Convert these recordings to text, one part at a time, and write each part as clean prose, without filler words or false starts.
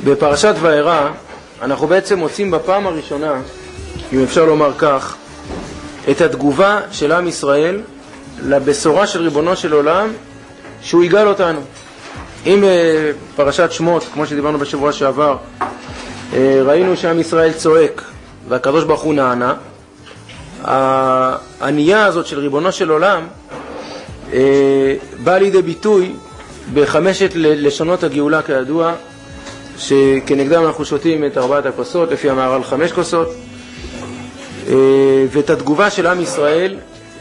בפרשת וארא אנחנו בעצם מוצאים בפעם הראשונה, אם אפשר לומר כך, את התגובה של עם ישראל לבשורה של ריבונו של עולם שהוא יגאל אותנו. אם פרשת שמות, כמו שדיברנו בשבוע שעבר, ראינו שעם ישראל צועק והקדוש ברוך הוא נענה, הענייה הזאת של ריבונו של עולם באה לידי ביטוי בחמשת לשונות הגאולה, כידוע, שכנגדם אנחנו שותים את 4 הכוסות, לפי המהר"ל 5 כוסות, ואת התגובה של עם ישראל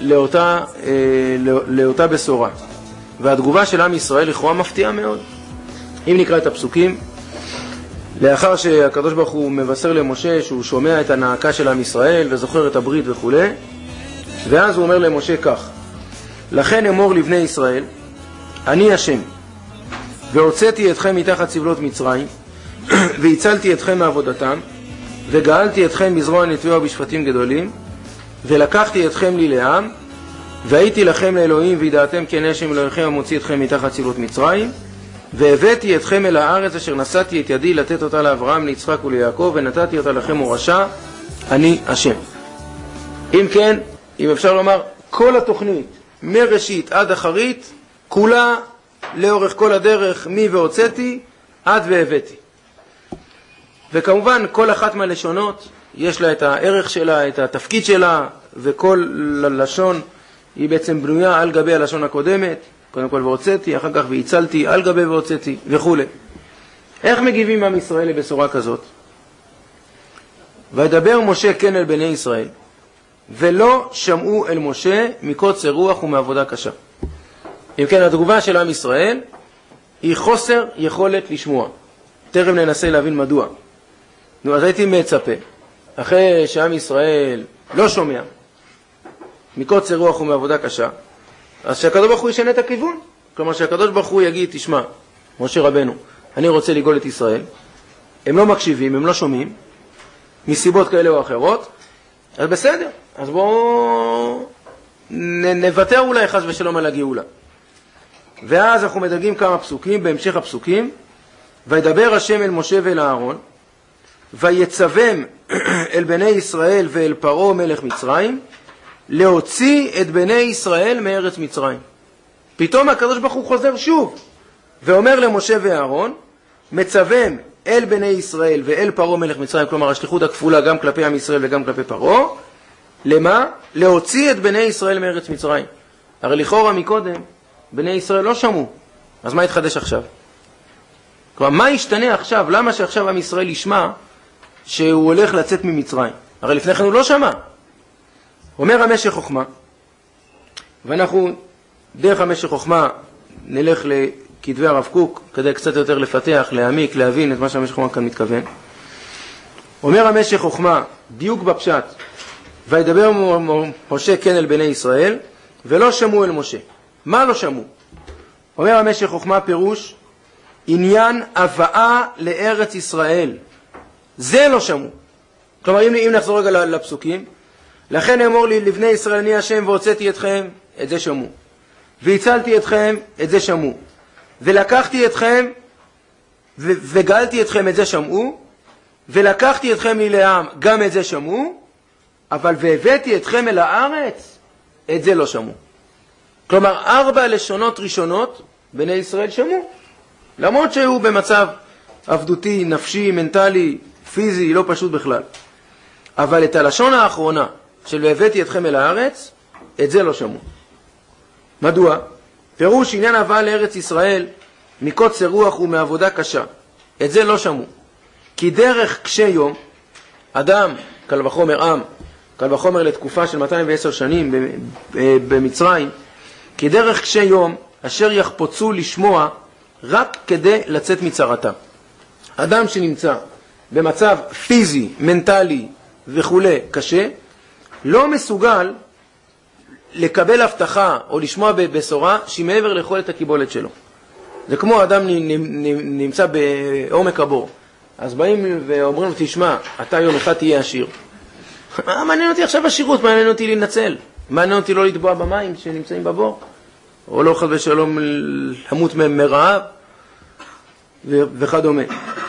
לאותה בשורה. והתגובה של עם ישראל לכאורה מפתיעה מאוד. אם נקרא את הפסוקים, לאחר שהקדוש ברוך הוא מבשר למשה שהוא שומע את הנעקה של עם ישראל וזוכר את הברית וכו', ואז הוא אומר למשה כך: לכן אמור לבני ישראל, אני השם, והוצאתי אתכם מתחת סבלות מצרים, והצלתי אתכם מעבודתם, וגאלתי אתכם בזרוע נטויה ובשפטים גדולים, ולקחתי אתכם לי לעם, והייתי לכם לאלוהים, וידעתם כי אני השם אלוהיכם המוציא אתכם מתחת סבלות מצרים, והבאתי אתכם אל הארץ אשר נשאתי את ידי לתת אותה לאברהם, ליצחק וליעקב, ונתתי אותה לכם מורשה, אני השם. אם כן, אם אפשר לומר, כל התוכנית מראשית עד אחרית, כולה לאורך כל הדרך מי והוצאתי עד והבאתי. וכמובן כל אחת מהלשונות יש לה את הערך שלה, את התפקיד שלה, וכל לשון היא בעצם בנויה על גבי הלשון הקודמת. קודם כל והוצאתי, אחר כך והצלתי, על גבי והוצאתי וכו'. איך מגיבים עם ישראל לבשורה כזאת? וידבר משה כן אל בני ישראל, ולא שמעו אל משה מקוצר רוח ומעבודה קשה. אם כן, התגובה של עם ישראל היא חוסר יכולת לשמוע. תכף ננסה להבין מדוע. אז הייתי מצפה, אחרי שעם ישראל לא שומע מקוצר רוח ומעבודה קשה, אז שהקדוש ברוך הוא ישנה את הכיוון. כלומר שהקדוש ברוך הוא יגיד, תשמע, משה רבנו, אני רוצה לגאול את ישראל. הם לא מקשיבים, הם לא שומעים, מסיבות כאלה או אחרות, אז בסדר, אז בואו נוותר אולי חס ושלום על הגאולה. ואז אנחנו מדרגים כמה פסוקים, בהמשך הפסוקים, וידבר השם אל משה ואל אהרון, ויצבם אל בני ישראל ואל פרעה מלך מצרים, להוציא את בני ישראל מארץ מצרים. פתאום הקדוש ברוך הוא חוזר שוב, ואומר למשה ואהרון, מצבם אל בני ישראל ואל פרעה מלך מצרים, כלומר השליחות הכפולה גם כלפי עם ישראל וגם כלפי פרעה, למה? להוציא את בני ישראל מארץ מצרים. הרי לכאורה מקודם, בני ישראל לא שמעו, אז מה יתחדש עכשיו? כלומר, מה ישתנה עכשיו? למה שעכשיו עם ישראל ישמע שהוא הולך לצאת ממצרים? הרי לפני כן הוא לא שמע. אומר המשך חוכמה, ואנחנו דרך המשך חוכמה נלך לכתבי הרב קוק, כדי קצת יותר לפתח, להעמיק, להבין את מה שהמשך חוכמה כאן מתכוון. אומר המשך חוכמה, דיוק בפשט, וידבר משה כן אל בני ישראל, ולא שמעו אל משה. מה לא שמעו? אומר המשך חוכמה פירוש, עניין הבאה לארץ ישראל. זה לא שמעו. כלומר, אם נחזור רגע לפסוקים, לכן אמור לי לבני ישראל אני השם והוצאתי אתכם, את זה שמעו. והצלתי אתכם, את זה שמעו. ולקחתי אתכם וגאלתי אתכם, את זה שמעו. ולקחתי אתכם לי לעם, גם את זה שמעו. אבל והבאתי אתכם אל הארץ, את זה לא שמעו. כלומר, 4 לשונות ראשונות בני ישראל שמעו. למרות שהוא במצב עבדותי, נפשי, מנטלי, פיזי, לא פשוט בכלל. אבל את הלשון האחרונה של והבאתי אתכם אל הארץ, את זה לא שמעו. מדוע? פירוש עניין הבאה לארץ ישראל מקוצר רוח ומעבודה קשה. את זה לא שמעו. כי דרך קשה יום, אדם, קל וחומר עם, קל וחומר לתקופה של 210 שנים במצרים, כי דרך קשה יום אשר יחפוצו לשמוע רק כדי לצאת מצרתה. אדם שנמצא במצב פיזי, מנטלי וכו' קשה, לא מסוגל לקבל הבטחה או לשמוע בבשורה שהיא מעבר ליכולת הקיבולת שלו. זה כמו אדם נמצא בעומק הבור. אז באים ואומרים לו, תשמע, אתה יום אחד תהיה עשיר. מעניין אותי עכשיו השירות, מעניין אותי להינצל. מעניין אותי לא לטבוע במים שנמצאים בבור. או לא חד ושלום למות מרעב וכדומה.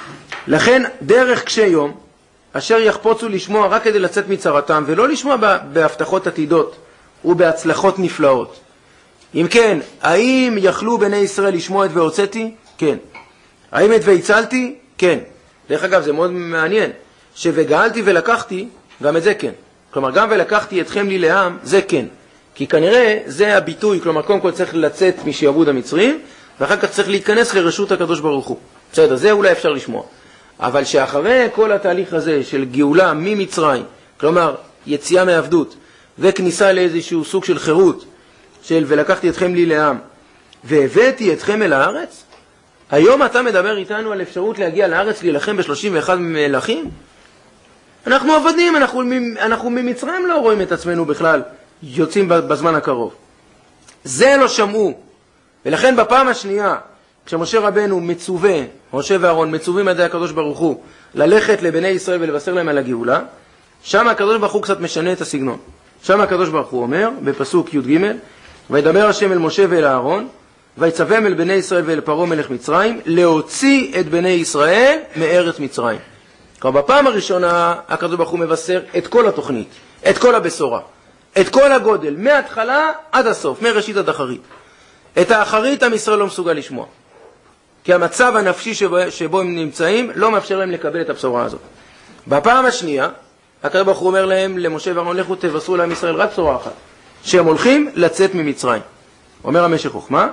לכן דרך קשי יום, אשר יחפוצו לשמוע רק כדי לצאת מצרתם, ולא לשמוע בהבטחות עתידות ובהצלחות נפלאות. אם כן, האם יכלו בני ישראל לשמוע את והוצאתי? כן. האם את והצלתי? כן. דרך אגב, זה מאוד מעניין, שווגאלתי ולקחתי, גם את זה כן. כלומר, גם ולקחתי אתכם לי לעם, זה כן. כי כנראה זה הביטוי, כלומר, קודם כל צריך לצאת משעבוד המצרים, ואחר כך צריך להיכנס לרשות הקדוש ברוך הוא. בסדר, זה אולי אפשר לשמוע. אבל שאחרי כל התהליך הזה של גאולה ממצרים, כלומר, יציאה מעבדות, וכניסה לאיזשהו סוג של חירות, של ולקחתי אתכם לי לעם, והבאתי אתכם אל הארץ, היום אתה מדבר איתנו על אפשרות להגיע לארץ להילחם ב-31 מלכים? אנחנו עבדים, אנחנו ממצרים לא רואים את עצמנו בכלל יוצאים בזמן הקרוב. זה לא שמעו. ולכן בפעם השנייה, כשמשה רבנו מצווה, משה ואהרון מצווים על ידי הקדוש ברוך הוא, ללכת לבני ישראל ולבשר להם על הגאולה, שם הקדוש ברוך הוא קצת משנה את הסגנון. שם הקדוש ברוך הוא אומר, בפסוק י"ג, וידבר השם אל משה ואל אהרון, ויצווהם אל בני ישראל ואל פרעה מלך מצרים, להוציא את בני ישראל מארץ מצרים. כלומר, בפעם הראשונה הקדוש ברוך הוא מבשר את כל התוכנית, את כל הבשורה, את כל הגודל, מההתחלה עד הסוף, מראשית עד אחרית. את האחרית עם ישראל לא מסוגל לשמוע. כי המצב הנפשי שבו הם נמצאים לא מאפשר להם לקבל את הבשורה הזאת. בפעם השנייה, הקדוש ברוך הוא אומר להם, למשה ואהרון, לכו תבשרו לעם ישראל רק בשורה אחת, שהם הולכים לצאת ממצרים. אומר המשך חוכמה,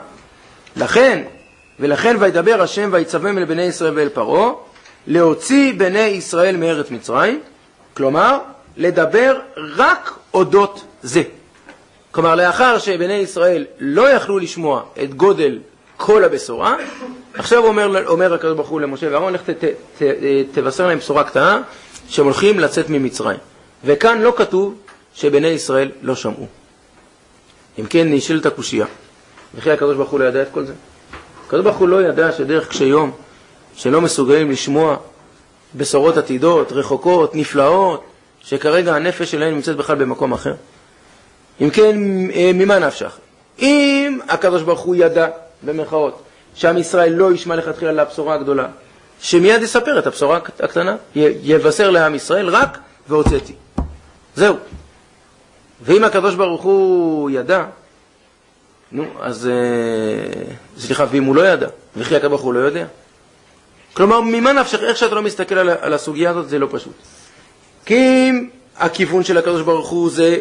לכן וידבר השם ויצווהם אל בני ישראל ואל פרעה, להוציא בני ישראל מארץ מצרים, כלומר, לדבר רק אודות זה. כלומר, לאחר שבני ישראל לא יכלו לשמוע את גודל כל הבשורה, עכשיו אומר הקדוש ברוך הוא למשה ואהרון, לך תבשר להם בשורה קטנה, שהם הולכים לצאת ממצרים. וכאן לא כתוב שבני ישראל לא שמעו. אם כן, נשאלת הקושיה. וכי הקדוש ברוך הוא לא ידע את כל זה? הקדוש ברוך הוא לא ידע שדרך קשי יום, שלא מסוגלים לשמוע בשורות עתידות, רחוקות, נפלאות, שכרגע הנפש שלהם נמצאת בכלל במקום אחר. אם כן, ממה נפשך? אם הקדוש ברוך הוא ידע, במרכאות, שעם ישראל לא ישמע לכתחילה לבשורה הגדולה, שמיד יספר את הבשורה הקטנה, יבשר לעם ישראל רק והוצאתי. זהו. ואם הקדוש ברוך הוא ידע, אז סליחה, ואם הוא לא ידע, וכי הקדוש ברוך הוא לא יודע? כלומר, ממה נפשך, איך שאתה לא מסתכל על הסוגיה הזאת, זה לא פשוט. כי אם הכיוון של הקדוש ברוך הוא זה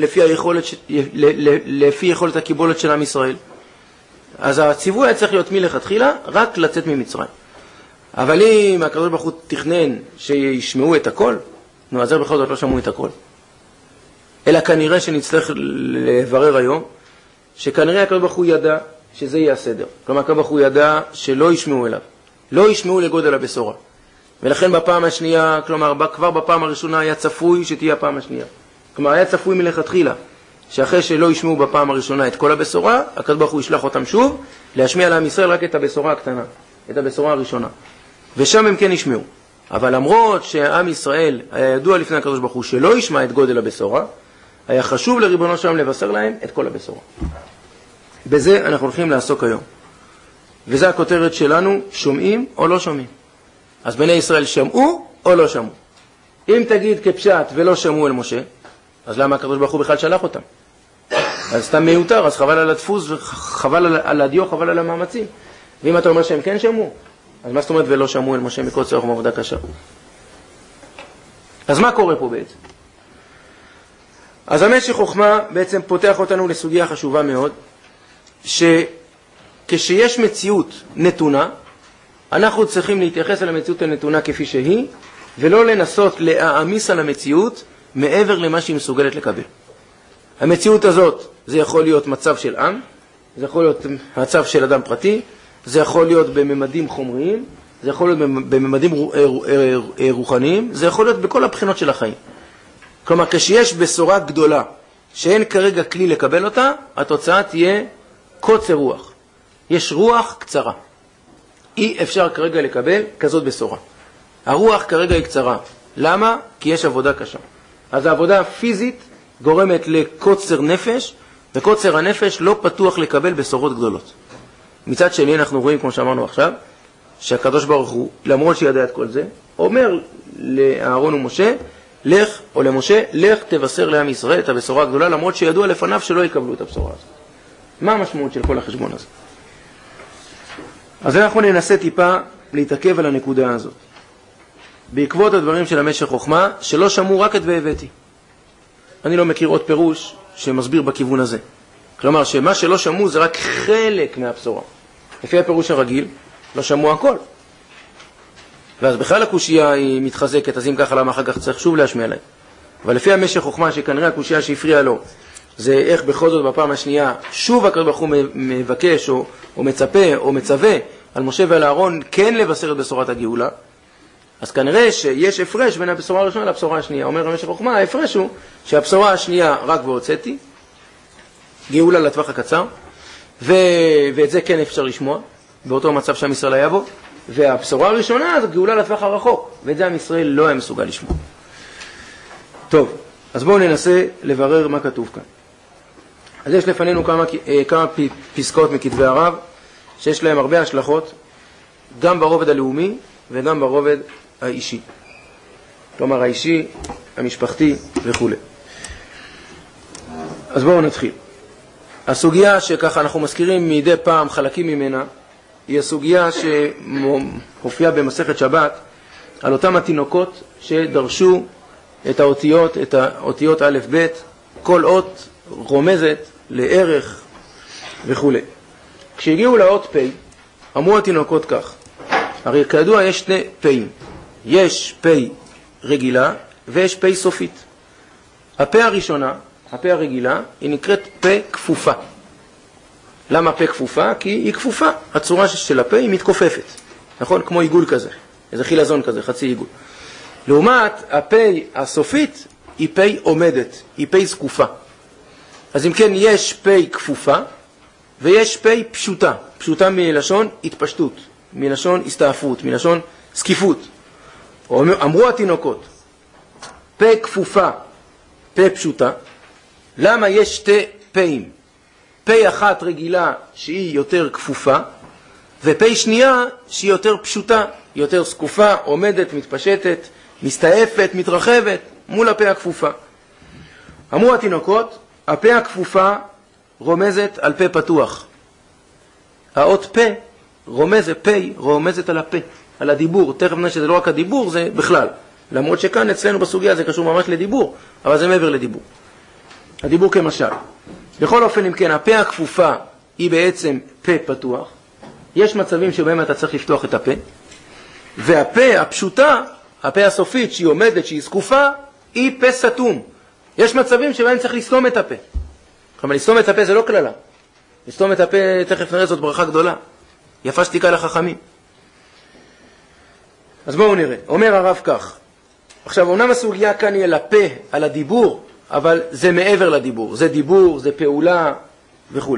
לפי יכולת הקיבולת של עם ישראל, אז הציווי היה צריך להיות מלכתחילה רק לצאת ממצרים. אבל אם הקדוש ברוך הוא תכנן שישמעו את הכל, אז בכל זאת לא שמעו את הכל. אלא כנראה שנצטרך לברר היום, שכנראה הקדוש ברוך הוא ידע שזה יהיה הסדר. כלומר, הקדוש ברוך הוא ידע שלא ישמעו אליו, לא ישמעו לגודל הבשורה. ולכן בפעם השנייה, כלומר, כבר בפעם הראשונה היה צפוי שתהיה הפעם השנייה. כלומר, היה צפוי מלכתחילה, שאחרי שלא ישמעו בפעם הראשונה את כל הבשורה, הקדוש ברוך הוא ישלח אותם שוב, להשמיע לעם ישראל רק את הבשורה הקטנה, את הבשורה הראשונה. ושם הם כן ישמעו. אבל למרות שעם ישראל היה ידוע לפני הקדוש ברוך הוא שלא ישמע את גודל הבשורה, היה חשוב לריבונו שם לבשר להם את כל הבשורה. בזה אנחנו הולכים לעסוק היום. וזה הכותרת שלנו, שומעים או לא שומעים. אז בני ישראל שמעו או לא שמעו. אם תגיד כפשט ולא שמעו אל משה, אז למה הקדוש ברוך הוא בכלל שלח אותם? אז סתם מיותר, אז חבל על הדפוס, חבל על הדיו, חבל על המאמצים. ואם אתה אומר שהם כן שמעו, אז מה זאת אומרת ולא שמעו אל משה מקוצר ומעבודה קשה? אז מה קורה פה בעצם? אז המשך חוכמה בעצם פותח אותנו לסוגיה חשובה מאוד, שכשיש מציאות נתונה, אנחנו צריכים להתייחס אל המציאות הנתונה כפי שהיא, ולא לנסות להעמיס על המציאות מעבר למה שהיא מסוגלת לקבל. המציאות הזאת, זה יכול להיות מצב של עם, זה יכול להיות מצב של אדם פרטי, זה יכול להיות בממדים חומריים, זה יכול להיות בממדים רוחניים, זה יכול להיות בכל הבחינות של החיים. כלומר, כשיש בשורה גדולה שאין כרגע כלי לקבל אותה, התוצאה תהיה קוצר רוח. יש רוח קצרה. אי אפשר כרגע לקבל כזאת בשורה. הרוח כרגע היא קצרה. למה? כי יש עבודה קשה. אז העבודה הפיזית גורמת לקוצר נפש, וקוצר הנפש לא פתוח לקבל בשורות גדולות. מצד שני אנחנו רואים, כמו שאמרנו עכשיו, שהקדוש ברוך הוא, למרות שידע את כל זה, אומר לאהרון ומשה, לך, או למשה, לך תבשר לעם ישראל את הבשורה הגדולה, למרות שידוע לפניו שלא יקבלו את הבשורה הזאת. מה המשמעות של כל החשבון הזה? אז אנחנו ננסה טיפה להתעכב על הנקודה הזאת. בעקבות הדברים של המשך חוכמה, שלא שמעו רק את והבאתי. אני לא מכיר עוד פירוש שמסביר בכיוון הזה. כלומר, שמה שלא שמעו זה רק חלק מהבשורה. לפי הפירוש הרגיל, לא שמעו הכל. ואז בכלל הקושייה היא מתחזקת, אז אם ככה למה אחר כך צריך שוב להשמיע להם. אבל לפי המשך חוכמה שכנראה הקושייה שהפריעה לו, זה איך בכל זאת בפעם השנייה שוב הקדוש ברוך הוא מבקש או מצפה או מצווה על משה ועל אהרון כן לבשר את בשורת הגאולה. אז כנראה שיש הפרש בין הבשורה הראשונה לבשורה השנייה. אומר המשך חוכמה, ההפרש הוא שהבשורה השנייה רק והוצאתי, גאולה לטווח הקצר, ואת זה כן אפשר לשמוע, באותו מצב שעם ישראל היה בו, והבשורה הראשונה זו גאולה לטווח הרחוק, ואת זה עם ישראל לא היה מסוגל לשמוע. טוב, אז בואו ננסה לברר מה כתוב כאן. אז יש לפנינו כמה פסקאות מכתבי הרב, שיש להם הרבה השלכות, גם ברובד הלאומי וגם ברובד האישי. כלומר האישי, המשפחתי וכו'. אז בואו נתחיל. הסוגיה שככה אנחנו מזכירים מדי פעם חלקים ממנה, היא הסוגיה שהופיעה במסכת שבת על אותם התינוקות שדרשו את האותיות א' ב', כל אות רומזת לערך וכו'. כשהגיעו לאות פ', אמרו התינוקות כך, הרי כידוע יש שני פ'ים, יש פ' רגילה ויש פ' סופית. הפ' הראשונה, הפ' הרגילה, היא נקראת פ' כפופה. למה פ' כפופה? כי היא כפופה. הצורה של הפ' היא מתכופפת. נכון? כמו עיגול כזה. איזה חילזון כזה, חצי עיגול. לעומת הפ' הסופית היא פ' עומדת, היא פ' זקופה. אז אם כן, יש פ' כפופה ויש פ' פשוטה. פשוטה מלשון התפשטות, מלשון הסתעפות, מלשון סקיפות. אמרו התינוקות, פ' כפופה, פ' פשוטה. למה יש שתי פ'ים? פ' אחת רגילה שהיא יותר כפופה, ופ' שנייה שהיא יותר פשוטה, יותר סקופה, עומדת, מתפשטת, מסתעפת, מתרחבת, מול הפ' הכפופה. אמרו התינוקות, הפ' הכפופה רומזת על פ' פתוח. האות פ' רומזת על הפ', על הדיבור. תכף נראה שזה לא רק הדיבור, זה בכלל. למרות שכאן אצלנו בסוגיה זה קשור ממש לדיבור, אבל זה מעבר לדיבור. הדיבור כמשל. בכל אופן, אם כן, הפ' הכפופה היא בעצם פ' פתוח. יש מצבים שבהם אתה צריך לפתוח את הפ', והפ' הפשוטה, הפ' הסופית שהיא עומדת, שהיא סקופה, היא פ' סתום. יש מצבים שבהם צריך לסתום את הפ'. כלומר, לסתום את הפ' זה לא כללה. לסתום את הפ', תכף נראה, זאת ברכה גדולה. יפה שתיקה לחכמים. אז בואו נראה. אומר הרב כך. עכשיו, אומנם הסוגיה כאן היא על הפ', על הדיבור, אבל זה מעבר לדיבור. זה דיבור, זה פעולה וכו'.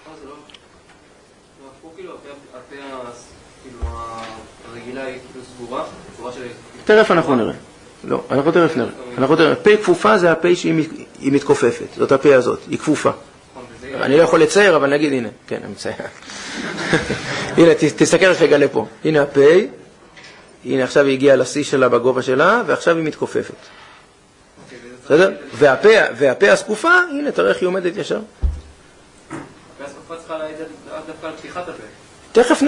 תכף אנחנו נראה. לא, אנחנו תכף נראה. פ' כפופה זה הפ' שהיא מתכופפת. זאת הפ' הזאת, היא כפופה. אני לא יכול לצייר, אבל נגיד, הנה. כן, אני מצייר. הנה, תסתכל איך יגלה פה. הנה הפ', הנה עכשיו היא הגיעה לשיא שלה בגובה שלה, ועכשיו היא מתכופפת. בסדר? והפה הסקופה, הנה, תראה איך היא עומדת ישר. הפה הסקופה צריכה להעיד דווקא על פתיחת הפה. תכף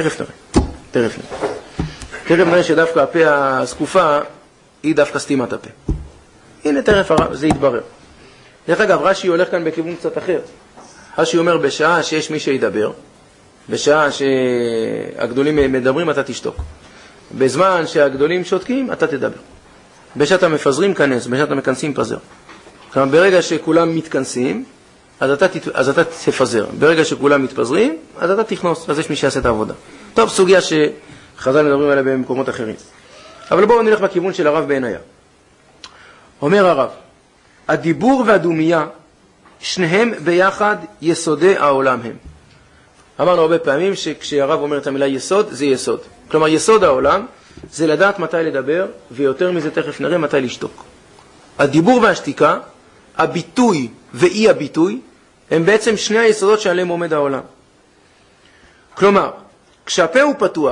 נראה שדווקא הפה הסקופה היא דווקא סתימת הפה. הנה, תכף זה יתברר. דרך אגב, רש"י הולך כאן בכיוון קצת אחר. רש"י אומר, בשעה שיש מי שידבר, בשעה שהגדולים מדברים, אתה תשתוק. בזמן שהגדולים שותקים, אתה תדבר. בשעת המפזרים כנס, בשעת המכנסים פזר. כלומר, ברגע שכולם מתכנסים, אז אתה תפזר. ברגע שכולם מתפזרים, אז אתה תכנוס, אז יש מי שיעשה את העבודה. טוב, סוגיה שחז"ל מדברים עליה במקומות אחרים. אבל בואו נלך בכיוון של הרב בעיניה. אומר הרב, הדיבור והדומייה, שניהם ביחד יסודי העולם הם. אמרנו הרבה פעמים שכשהרב אומר את המילה יסוד, זה יסוד. כלומר, יסוד העולם זה לדעת מתי לדבר, ויותר מזה תכף נראה מתי לשתוק. הדיבור והשתיקה, הביטוי ואי הביטוי, הם בעצם שני היסודות שעליהם עומד העולם. כלומר, כשהפה הוא פתוח,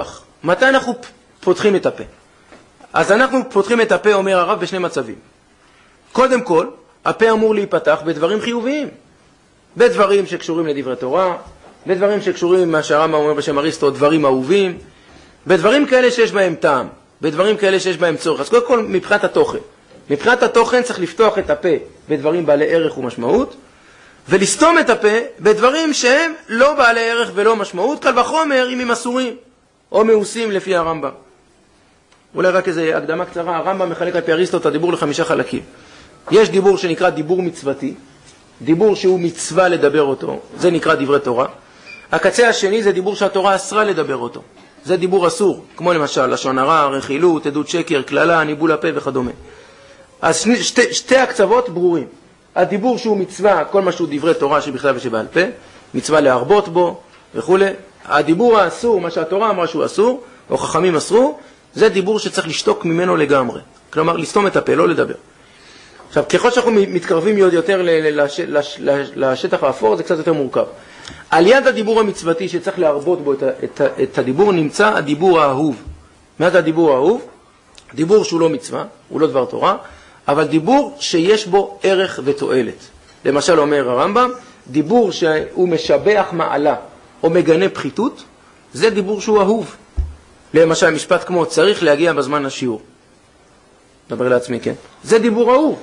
מתי אנחנו פותחים את הפה? אז אנחנו פותחים את הפה, אומר הרב, בשני מצבים. קודם כל, הפה אמור להיפתח בדברים חיוביים. בדברים שקשורים לדברי תורה, בדברים שקשורים, מה שהרמב"ם אומר בשם אריסטו, דברים אהובים, בדברים כאלה שיש בהם טעם, בדברים כאלה שיש בהם צורך. אז קודם כל, מבחינת התוכן. מבחינת התוכן צריך לפתוח את הפה בדברים בעלי ערך ומשמעות, ולסתום את הפה בדברים שהם לא בעלי ערך ולא משמעות, קל וחומר אם הם אסורים או מאוסים לפי הרמב"ם. אולי רק איזו הקדמה קצרה, הרמב"ם מחלק על פי אריסטו את הדיבור ל5 חלקים. יש דיבור שנקרא דיבור מצוותי, דיבור שהוא מצווה לדבר אותו, זה נקרא דברי תורה. הקצה השני זה דיבור שהתורה אסרה לדבר אותו, זה דיבור אסור, כמו למשל לשון הרע, רכילות, עדות שקר, כללה, ניבול הפה וכדומה. אז שתי הקצוות ברורים. הדיבור שהוא מצווה, כל מה שהוא דברי תורה שבכתב ושבעל פה, מצווה להרבות בו וכו'. הדיבור האסור, מה שהתורה אמרה שהוא אסור, או חכמים אסרו, זה דיבור שצריך לשתוק ממנו לגמרי. כלומר, לסתום את הפה, לא לדבר. עכשיו, ככל שאנחנו מתקרבים יותר לשטח האפור, זה קצת יותר מורכב. על יד הדיבור המצוותי שצריך להרבות בו את הדיבור, נמצא הדיבור האהוב. מה זה הדיבור האהוב? דיבור שהוא לא מצווה, הוא לא דבר תורה, אבל דיבור שיש בו ערך ותועלת. למשל אומר הרמב"ם, דיבור שהוא משבח מעלה או מגנה פחיתות, זה דיבור שהוא אהוב. למשל משפט כמו צריך להגיע בזמן השיעור. דבר לעצמי, כן? זה דיבור אהוב.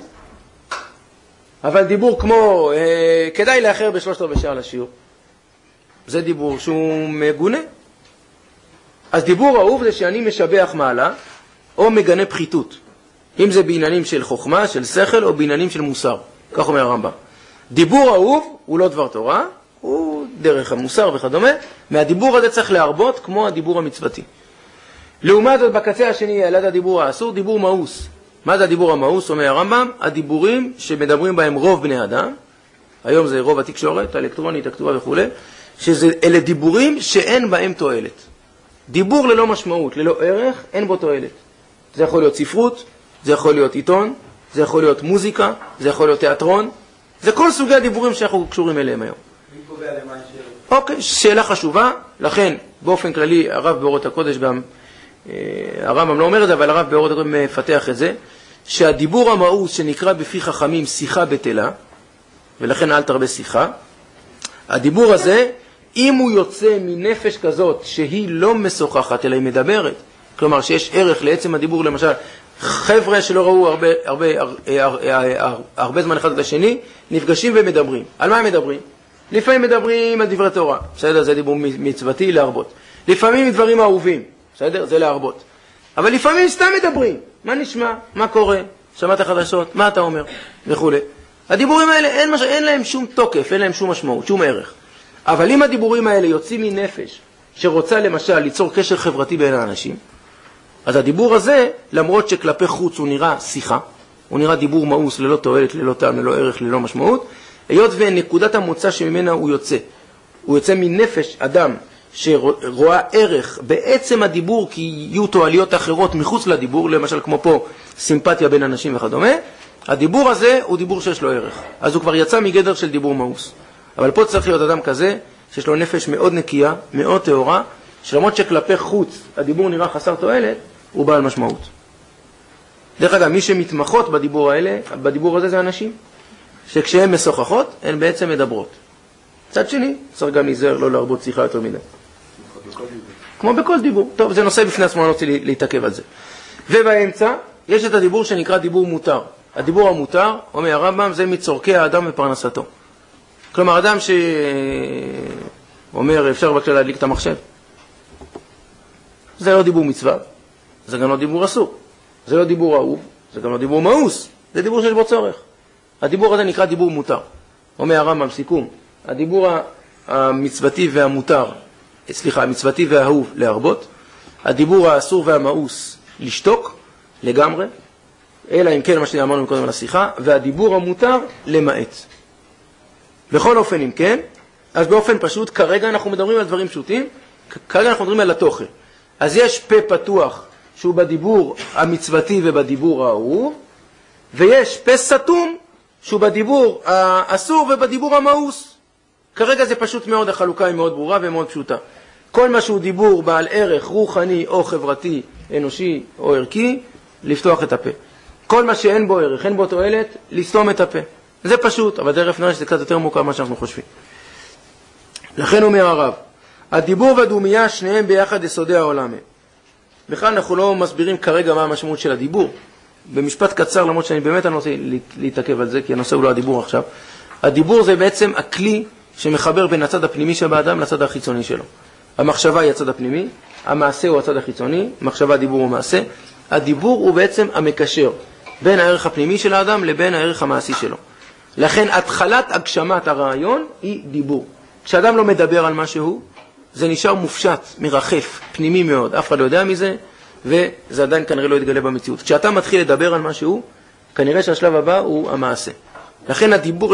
אבל דיבור כמו כדאי לאחר ב3/4 שעה לשיעור, זה דיבור שהוא מגונה. אז דיבור אהוב זה שאני משבח מעלה או מגנה פחיתות. אם זה בעניינים של חוכמה, של שכל, או בעניינים של מוסר. כך אומר הרמב"ם. דיבור אהוב הוא לא דבר תורה, הוא דרך המוסר וכדומה. מהדיבור הזה צריך להרבות כמו הדיבור המצוותי. לעומת זאת, בקצה השני, על יד הדיבור האסור, דיבור מאוס. מה זה הדיבור המאוס? אומר הרמב"ם, הדיבורים שמדברים בהם רוב בני אדם, היום זה רוב התקשורת, האלקטרונית, הכתובה וכו', שאלה דיבורים שאין בהם תועלת. דיבור ללא משמעות, ללא ערך, אין בו תועלת. זה יכול להיות ספרות, זה יכול להיות עיתון, זה יכול להיות מוזיקה, זה יכול להיות תיאטרון, זה כל סוגי הדיבורים שאנחנו קשורים אליהם היום. מי קובע למה יש ערך? אוקיי, שאלה חשובה, לכן באופן כללי הרב באורות הקודש גם, הרמב"ם לא אומר את זה, אבל הרב באורות הקודש מפתח את זה, שהדיבור המאוס שנקרא בפי חכמים שיחה בטלה, ולכן אל תרבה שיחה, הדיבור הזה, אם הוא יוצא מנפש כזאת שהיא לא משוחחת אלא היא מדברת, כלומר שיש ערך לעצם הדיבור, למשל חבר'ה שלא ראו הרבה זמן אחד את השני, נפגשים ומדברים. על מה הם מדברים? לפעמים מדברים על דברי תורה, בסדר? זה דיבור מצוותי להרבות. לפעמים דברים אהובים, בסדר? זה להרבות. אבל לפעמים סתם מדברים. מה נשמע? מה קורה? שמעת חדשות? מה אתה אומר? וכו'. הדיבורים האלה אין להם שום תוקף, אין להם שום משמעות, שום ערך. אבל אם הדיבורים האלה יוצאים מנפש שרוצה למשל ליצור קשר חברתי בין האנשים, אז הדיבור הזה, למרות שכלפי חוץ הוא נראה שיחה, הוא נראה דיבור מאוס ללא תועלת, ללא טעם, ללא ערך, ללא משמעות, היות ונקודת המוצא שממנה הוא יוצא מנפש אדם שרואה ערך בעצם הדיבור, כי יהיו תועליות אחרות מחוץ לדיבור, למשל כמו פה סימפתיה בין אנשים וכדומה, הדיבור הזה הוא דיבור שיש לו ערך. אז הוא כבר יצא מגדר של דיבור מאוס. אבל פה צריך להיות אדם כזה שיש לו נפש מאוד נקייה, מאוד טהורה, שלמרות שכלפי חוץ הדיבור נראה חסר תועלת, הוא בעל משמעות. דרך אגב, מי שמתמחות בדיבור הזה זה אנשים, שכשהן משוחחות, הן בעצם מדברות. צד שני, צריך גם להיזהר, לא להרבות שיחה יותר מדי. כמו בכל דיבור. טוב, זה נושא בפני עצמו, אני רוצה להתעכב על זה. ובאמצע, יש את הדיבור שנקרא דיבור מותר. הדיבור המותר, אומר הרמב"ם, זה מצורכי האדם ופרנסתו. כלומר, אדם שאומר, אפשר בבקשה להדליק את המחשב. זה לא דיבור מצווה, זה גם לא דיבור אסור. זה לא דיבור אהוב, זה גם לא דיבור מאוס, זה דיבור שיש בו צורך. הדיבור הזה נקרא דיבור מותר. אומר הרמב"ם, סיכום, הדיבור המצוותי והמותר, המצוותי והאהוב להרבות, הדיבור האסור והמאוס לשתוק לגמרי, אלא אם כן מה שאמרנו קודם על השיחה, והדיבור המותר למעט. בכל אופן, אם כן, אז באופן פשוט, כרגע אנחנו מדברים על דברים פשוטים, כרגע אנחנו מדברים על התוכן. אז יש פה פתוח שהוא בדיבור המצוותי ובדיבור האהוב, ויש פה סתום שהוא בדיבור האסור ובדיבור המאוס. כרגע זה פשוט מאוד, החלוקה היא מאוד ברורה ומאוד פשוטה. כל מה שהוא דיבור בעל ערך רוחני או חברתי, אנושי או ערכי, לפתוח את הפה. כל מה שאין בו ערך, אין בו תועלת, לסתום את הפה. זה פשוט, אבל דרך נראה שזה קצת יותר מורכב מה שאנחנו חושבים. לכן אומר הרב, הדיבור והדומיה שניהם ביחד יסודי העולם. בכלל אנחנו לא מסבירים כרגע מה המשמעות של הדיבור. במשפט קצר, למרות שאני באמת אני רוצה להתעכב על זה, כי הנושא הוא לא הדיבור עכשיו. הדיבור זה בעצם הכלי שמחבר בין הצד הפנימי של האדם לצד החיצוני שלו. המחשבה היא הצד הפנימי, המעשה הוא הצד החיצוני, מחשבה, דיבור ומעשה. הדיבור הוא בעצם המקשר בין הערך הפנימי של האדם לבין הערך המעשי שלו. לכן התחלת הגשמת הרעיון היא דיבור. כשאדם לא מדבר על משהו, זה נשאר מופשט, מרחף, פנימי מאוד, אף אחד לא יודע מזה, וזה עדיין כנראה לא יתגלה במציאות. כשאתה מתחיל לדבר על משהו, כנראה שהשלב הבא הוא המעשה. לכן הדיבור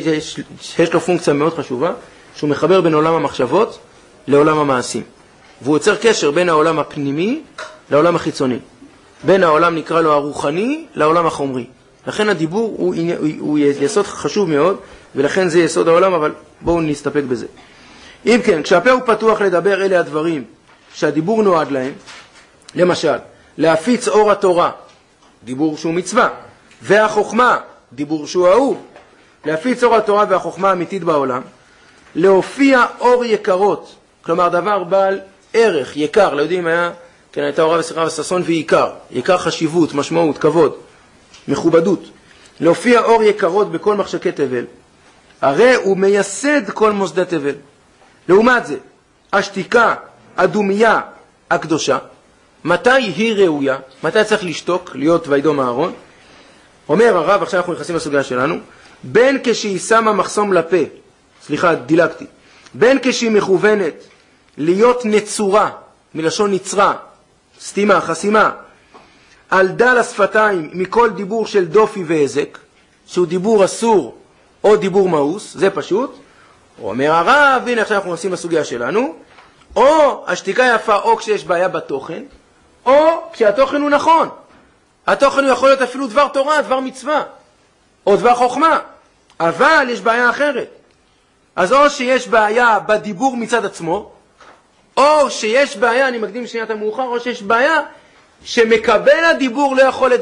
יש לו פונקציה מאוד חשובה, שהוא מחבר בין עולם המחשבות לעולם המעשים. והוא יוצר קשר בין העולם הפנימי לעולם החיצוני. בין העולם נקרא לו הרוחני לעולם החומרי. לכן הדיבור הוא יסוד חשוב מאוד, ולכן זה יסוד העולם, אבל בואו נסתפק בזה. אם כן, כשהפה הוא פתוח לדבר, אלה הדברים שהדיבור נועד להם, למשל, להפיץ אור התורה, דיבור שהוא מצווה, והחוכמה, דיבור שהוא אהוב, להפיץ אור התורה והחוכמה האמיתית בעולם, להופיע אור יקרות, כלומר דבר בעל ערך, יקר, לא יודעים היה, כן, הייתה אורה ושרה וששון ויקר, יקר חשיבות, משמעות, כבוד, מכובדות, להופיע אור יקרות בכל מחשקי תבל, הרי הוא מייסד כל מוסדי תבל. לעומת זה, השתיקה, הדומיה, הקדושה, מתי היא ראויה? מתי צריך לשתוק, להיות וידום אהרון? אומר הרב, עכשיו אנחנו נכנסים לסוגיה שלנו, בין כשהיא שמה מחסום לפה, סליחה, דילגתי, בין כשהיא מכוונת להיות נצורה, מלשון נצרה, סתימה, חסימה, על דל השפתיים מכל דיבור של דופי והזק, שהוא דיבור אסור או דיבור מאוס, זה פשוט. אומר הרב, הנה עכשיו אנחנו נשים לסוגיה שלנו, או השתיקה יפה או כשיש בעיה בתוכן, או כשהתוכן הוא נכון. התוכן הוא יכול להיות אפילו דבר תורה, דבר מצווה, או דבר חוכמה, אבל יש בעיה אחרת. אז או שיש בעיה בדיבור מצד עצמו, או שיש בעיה, אני מקדים שניית המאוחר, או שיש בעיה שמקבל הדיבור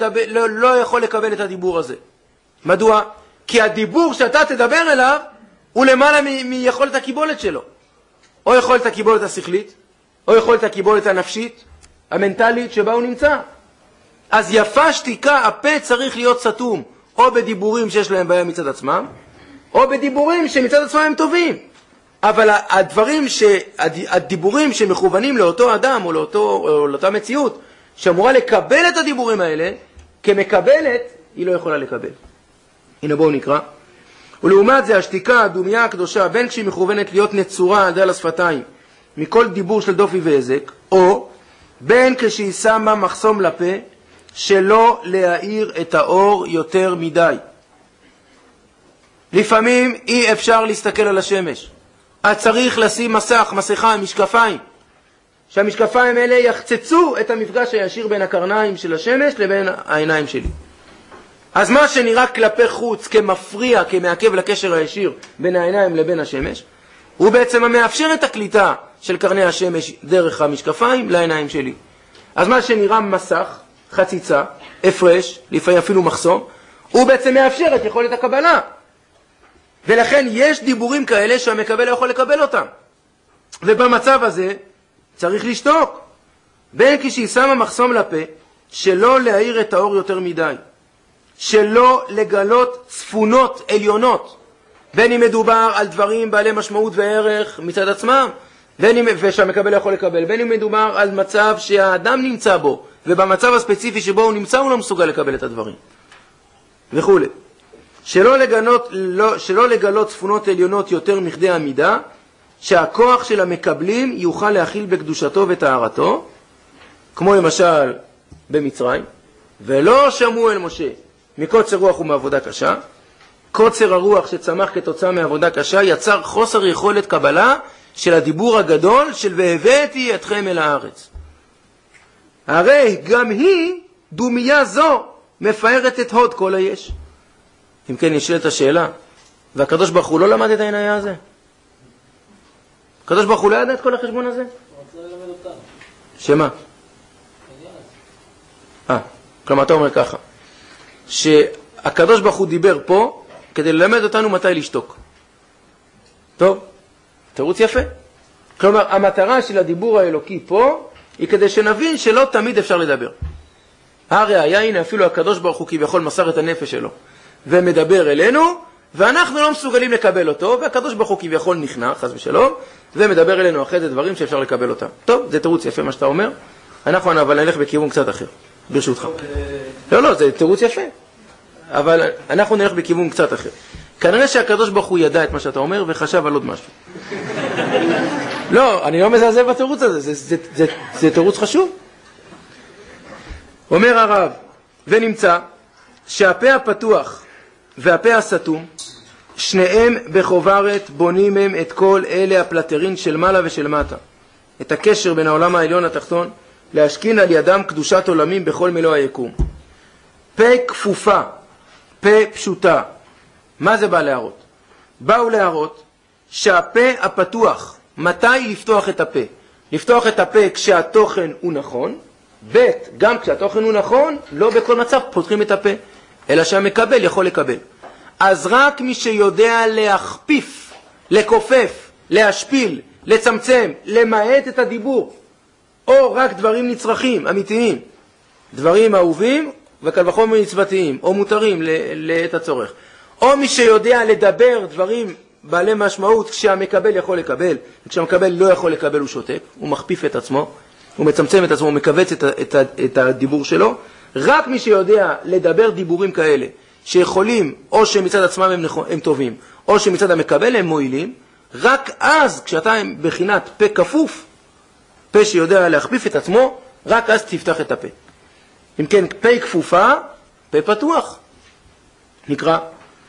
לא יכול לקבל את הדיבור הזה. מדוע? כי הדיבור שאתה תדבר אליו הוא למעלה מיכולת הקיבולת שלו. או יכולת הקיבולת השכלית, או יכולת הקיבולת הנפשית, המנטלית שבה הוא נמצא. אז יפה שתיקה, הפה צריך להיות סתום, או בדיבורים שיש להם בעיה מצד עצמם, או בדיבורים שמצד עצמם הם טובים. אבל הדיבורים שמכוונים לאותו אדם או לאותה מציאות, שאמורה לקבל את הדיבורים האלה, כמקבלת, היא לא יכולה לקבל. הנה בואו נקרא. ולעומת זה השתיקה, הדומיה הקדושה, בין כשהיא מכוונת להיות נצורה על דל השפתיים, מכל דיבור של דופי והזק, או בין כשהיא שמה מחסום לפה, שלא להאיר את האור יותר מדי. לפעמים אי אפשר להסתכל על השמש. אז צריך לשים מסכה, משקפיים. שהמשקפיים האלה יחצצו את המפגש הישיר בין הקרניים של השמש לבין העיניים שלי. אז מה שנראה כלפי חוץ כמפריע, כמעכב לקשר הישיר בין העיניים לבין השמש, הוא בעצם המאפשר את הקליטה של קרני השמש דרך המשקפיים לעיניים שלי. אז מה שנראה מסך, חציצה, הפרש, לפעמים אפילו מחסום, הוא בעצם מאפשר את יכולת הקבלה. ולכן יש דיבורים כאלה שהמקבל לא יכול לקבל אותם. ובמצב הזה צריך לשתוק. בין כשהיא שמה מחסום לפה, שלא להאיר את האור יותר מדי. שלא לגלות צפונות עליונות. בין אם מדובר על דברים בעלי משמעות וערך מצד עצמם, ושהמקבל יכול לקבל. בין אם מדובר על מצב שהאדם נמצא בו, ובמצב הספציפי שבו הוא נמצא הוא לא מסוגל לקבל את הדברים. וכו'. שלא לגלות צפונות עליונות יותר מכדי עמידה, שהכוח של המקבלים יוכל להכיל בקדושתו וטהרתו, כמו למשל במצרים, ולא שמעו אל משה מקוצר רוח ומעבודה קשה. קוצר הרוח שצמח כתוצאה מעבודה קשה יצר חוסר יכולת קבלה של הדיבור הגדול של והבאתי אתכם אל הארץ. הרי גם היא, דומיה זו, מפארת את הוד כל היש. אם כן נשאלת השאלה, והקדוש ברוך הוא לא למד את העניין הזה? הקדוש ברוך הוא לא ידע את כל החשבון הזה? שמה? כלומר אתה אומר ככה, שהקדוש ברוך הוא דיבר פה כדי ללמד אותנו מתי לשתוק. טוב, תירוץ יפה. כלומר, המטרה של הדיבור האלוקי פה היא כדי שנבין שלא תמיד אפשר לדבר. הראיה, הנה אפילו הקדוש ברוך הוא כביכול מסר את הנפש שלו ומדבר אלינו, ואנחנו לא מסוגלים לקבל אותו, והקדוש ברוך הוא כביכול נכנע, חס ושלום, ומדבר אלינו אחרי זה דברים שאפשר לקבל אותם. טוב, זה תירוץ יפה מה שאתה אומר, אבל נלך בכיוון קצת אחר, ברשותך. לא, זה תירוץ יפה, אבל אנחנו נלך בכיוון קצת אחר. כנראה שהקדוש ברוך הוא ידע את מה שאתה אומר וחשב על עוד משהו. לא, אני לא מזלזל בתירוץ הזה, זה תירוץ חשוב. אומר הרב, ונמצא שהפה הפתוח והפה הסתום, שניהם בחוברת בונים הם את כל אלה הפלטרין של מעלה ושל מטה, את הקשר בין העולם העליון לתחתון, להשכין על ידם קדושת עולמים בכל מלוא היקום. פה כפופה, פה פשוטה, מה זה בא להראות? באו להראות שהפה הפתוח, מתי לפתוח את הפה? לפתוח את הפה כשהתוכן הוא נכון, ב' גם כשהתוכן הוא נכון, לא בכל מצב פותחים את הפה, אלא שהמקבל יכול לקבל. אז רק מי שיודע להכפיף, לכופף, להשפיל, לצמצם, למעט את הדיבור, או רק דברים נצרכים, אמיתיים, דברים אהובים וקל וחומר מצוותיים, או מותרים לעת הצורך, או מי שיודע לדבר דברים בעלי משמעות כשהמקבל יכול לקבל, וכשהמקבל לא יכול לקבל הוא שותק, הוא מכפיף את עצמו, הוא מצמצם את עצמו, הוא מקבץ את הדיבור שלו. רק מי שיודע לדבר דיבורים כאלה, שיכולים, או שמצד עצמם הם טובים, או שמצד המקבל הם מועילים, רק אז, כשאתה בחינת פה כפוף, פה שיודע להכפיף את עצמו, רק אז תפתח את הפה. אם כן, פה כפופה, פה פתוח. נקרא,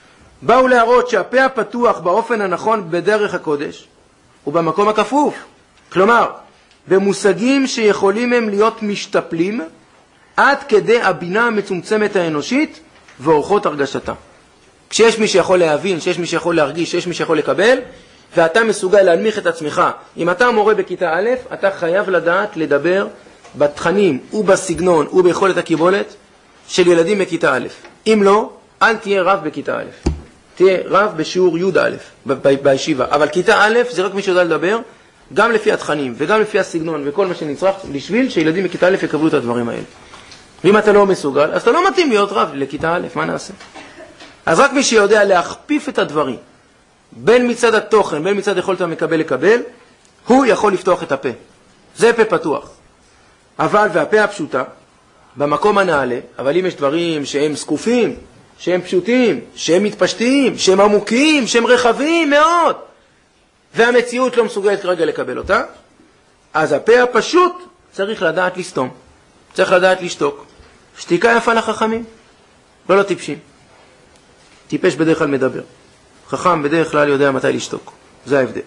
באו להראות שהפה הפתוח באופן הנכון בדרך הקודש, הוא במקום הכפוף. כלומר, במושגים שיכולים הם להיות משתפלים, עד כדי הבינה המצומצמת האנושית ואורחות הרגשתה. כשיש מי שיכול להבין, שיש מי שיכול להרגיש, שיש מי שיכול לקבל, ואתה מסוגל להנמיך את עצמך. אם אתה מורה בכיתה א', אתה חייב לדעת לדבר בתכנים ובסגנון וביכולת הקיבולת של ילדים בכיתה א'. אם לא, אל תהיה רב בכיתה א'. תהיה רב בשיעור י' א' בישיבה. אבל כיתה א' זה רק מי שיודע לדבר, גם לפי התכנים וגם לפי הסגנון וכל מה שנצרך, בשביל שילדים בכיתה א' יקבלו את הדברים האלה. ואם אתה לא מסוגל, אז אתה לא מתאים להיות רב לכיתה א', מה נעשה? אז רק מי שיודע להכפיף את הדברים, בין מצד התוכן, בין מצד יכולת המקבל לקבל, הוא יכול לפתוח את הפה. זה פה פתוח. אבל, והפה הפשוטה, במקום הנעלה, אבל אם יש דברים שהם סקופים, שהם פשוטים, שהם מתפשטים, שהם עמוקים, שהם רחבים מאוד, והמציאות לא מסוגלת כרגע לקבל אותה, אז הפה הפשוט צריך לדעת לסתום. צריך לדעת לשתוק. שתיקה יפה לחכמים, לא לטיפשים. טיפש בדרך כלל מדבר. חכם בדרך כלל יודע מתי לשתוק. זה ההבדל.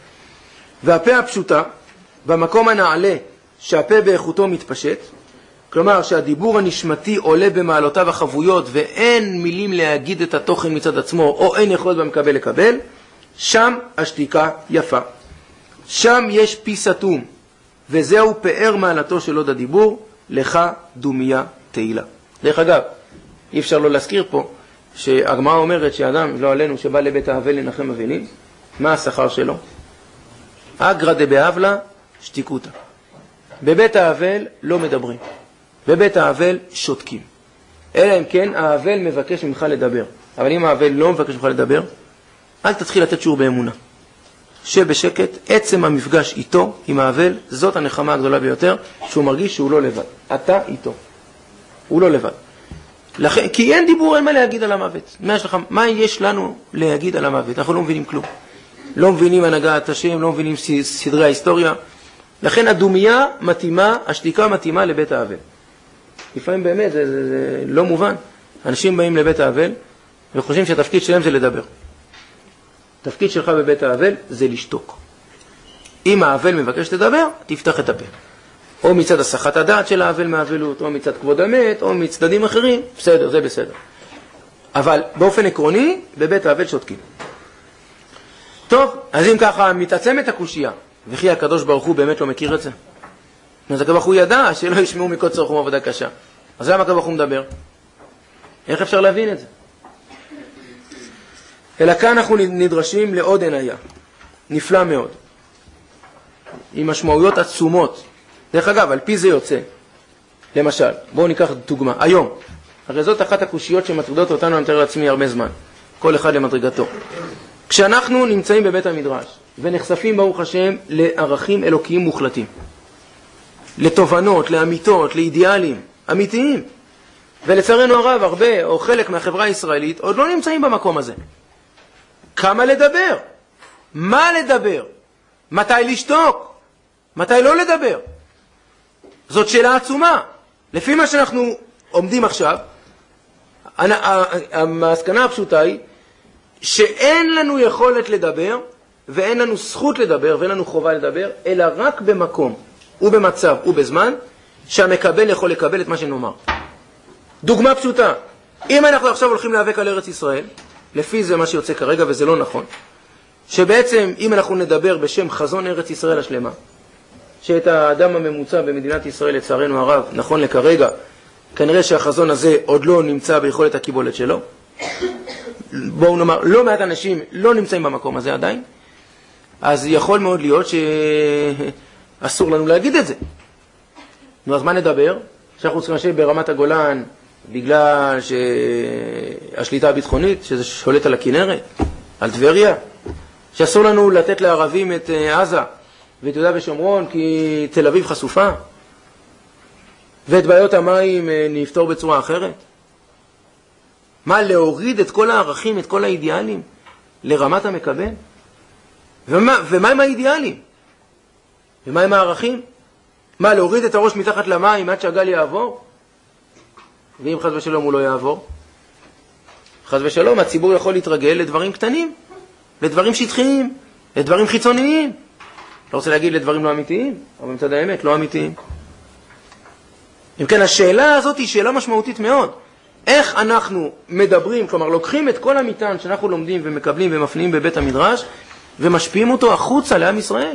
והפה הפשוטה, במקום הנעלה שהפה באיכותו מתפשט, כלומר שהדיבור הנשמתי עולה במעלותיו החבויות ואין מילים להגיד את התוכן מצד עצמו או אין יכולת במקבל לקבל, שם השתיקה יפה. שם יש פי סתום, וזהו פאר מעלתו של עוד הדיבור, לך דומיה תהילה. דרך אגב, אי אפשר לא להזכיר פה שהגמרא אומרת שאדם, לא עלינו, שבא לבית האבל לנחם אבלים, מה השכר שלו? אגרא דבאבלה שתיקותא. בבית האבל לא מדברים. בבית האבל שותקים. אלא אם כן האבל מבקש ממך לדבר. אבל אם האבל לא מבקש ממך לדבר, אל תתחיל לתת שיעור באמונה. שבשקט, עצם המפגש איתו, עם האבל, זאת הנחמה הגדולה ביותר, שהוא מרגיש שהוא לא לבד. אתה איתו. הוא לא לבד. לכן, כי אין דיבור, אין מה להגיד על המוות. מה יש לנו להגיד על המוות? אנחנו לא מבינים כלום. לא מבינים הנהגת השם, לא מבינים סדרי ההיסטוריה. לכן הדומיה מתאימה, השתיקה מתאימה לבית האבל. לפעמים באמת זה לא מובן. אנשים באים לבית האבל וחושבים שהתפקיד שלהם זה לדבר. התפקיד שלך בבית האבל זה לשתוק. אם האבל מבקש לדבר, תפתח את הפה. או מצד הסחת הדעת של האבל מהאבלות, או מצד כבוד המת, או מצדדים אחרים, בסדר, זה בסדר. אבל באופן עקרוני, בבית האבל שותקים. טוב, אז אם ככה מתעצמת הקושייה, וכי הקדוש ברוך הוא באמת לא מכיר את זה? אז הקדוש ברוך הוא ידע שלא ישמעו מקוצר רוחו מעבודה קשה. אז למה הקדוש ברוך הוא מדבר? איך אפשר להבין את זה? אלא כאן אנחנו נדרשים לעוד עניה, נפלא מאוד, עם משמעויות עצומות. דרך אגב, על פי זה יוצא. למשל, בואו ניקח דוגמה. היום, הרי זאת אחת הקושיות שמטרידות אותנו, אני מתאר לעצמי, הרבה זמן. כל אחד למדרגתו. כשאנחנו נמצאים בבית המדרש, ונחשפים ברוך השם לערכים אלוקיים מוחלטים, לתובנות, לאמיתות, לאידיאלים אמיתיים, ולצערנו הרב, הרבה או חלק מהחברה הישראלית עוד לא נמצאים במקום הזה. כמה לדבר? מה לדבר? מתי לשתוק? מתי לא לדבר? זאת שאלה עצומה. לפי מה שאנחנו עומדים עכשיו, המסקנה הפשוטה היא שאין לנו יכולת לדבר, ואין לנו זכות לדבר, ואין לנו חובה לדבר, אלא רק במקום ובמצב ובזמן שהמקבל יכול לקבל את מה שנאמר. דוגמה פשוטה, אם אנחנו עכשיו הולכים להיאבק על ארץ ישראל, לפי זה מה שיוצא כרגע, וזה לא נכון, שבעצם אם אנחנו נדבר בשם חזון ארץ ישראל השלמה, שאת האדם הממוצע במדינת ישראל לצערנו הרב, נכון לכרגע, כנראה שהחזון הזה עוד לא נמצא ביכולת הקיבולת שלו, בואו נאמר, לא מעט אנשים לא נמצאים במקום הזה עדיין, אז יכול מאוד להיות שאסור לנו להגיד את זה. נו, אז מה נדבר? שאנחנו צריכים לשבת ברמת הגולן בגלל שהשליטה הביטחונית, שזה שולט על הכנרת, על טבריה, שאסור לנו לתת לערבים את עזה ואת יהודה ושומרון כי תל אביב חשופה, ואת בעיות המים נפתור בצורה אחרת. מה, להוריד את כל הערכים, את כל האידיאלים לרמת המקבל? ומה עם האידיאלים? ומה עם הערכים? מה, להוריד את הראש מתחת למים עד שהגל יעבור? ואם חס ושלום הוא לא יעבור? חס ושלום, הציבור יכול להתרגל לדברים קטנים, לדברים שטחיים, לדברים חיצוניים. לא רוצה להגיד לדברים לא אמיתיים, אבל מצד האמת, לא אמיתיים. אם כן, השאלה הזאת היא שאלה משמעותית מאוד. איך אנחנו מדברים, כלומר, לוקחים את כל המטען שאנחנו לומדים ומקבלים ומפנים בבית המדרש, ומשפיעים אותו החוצה לעם ישראל.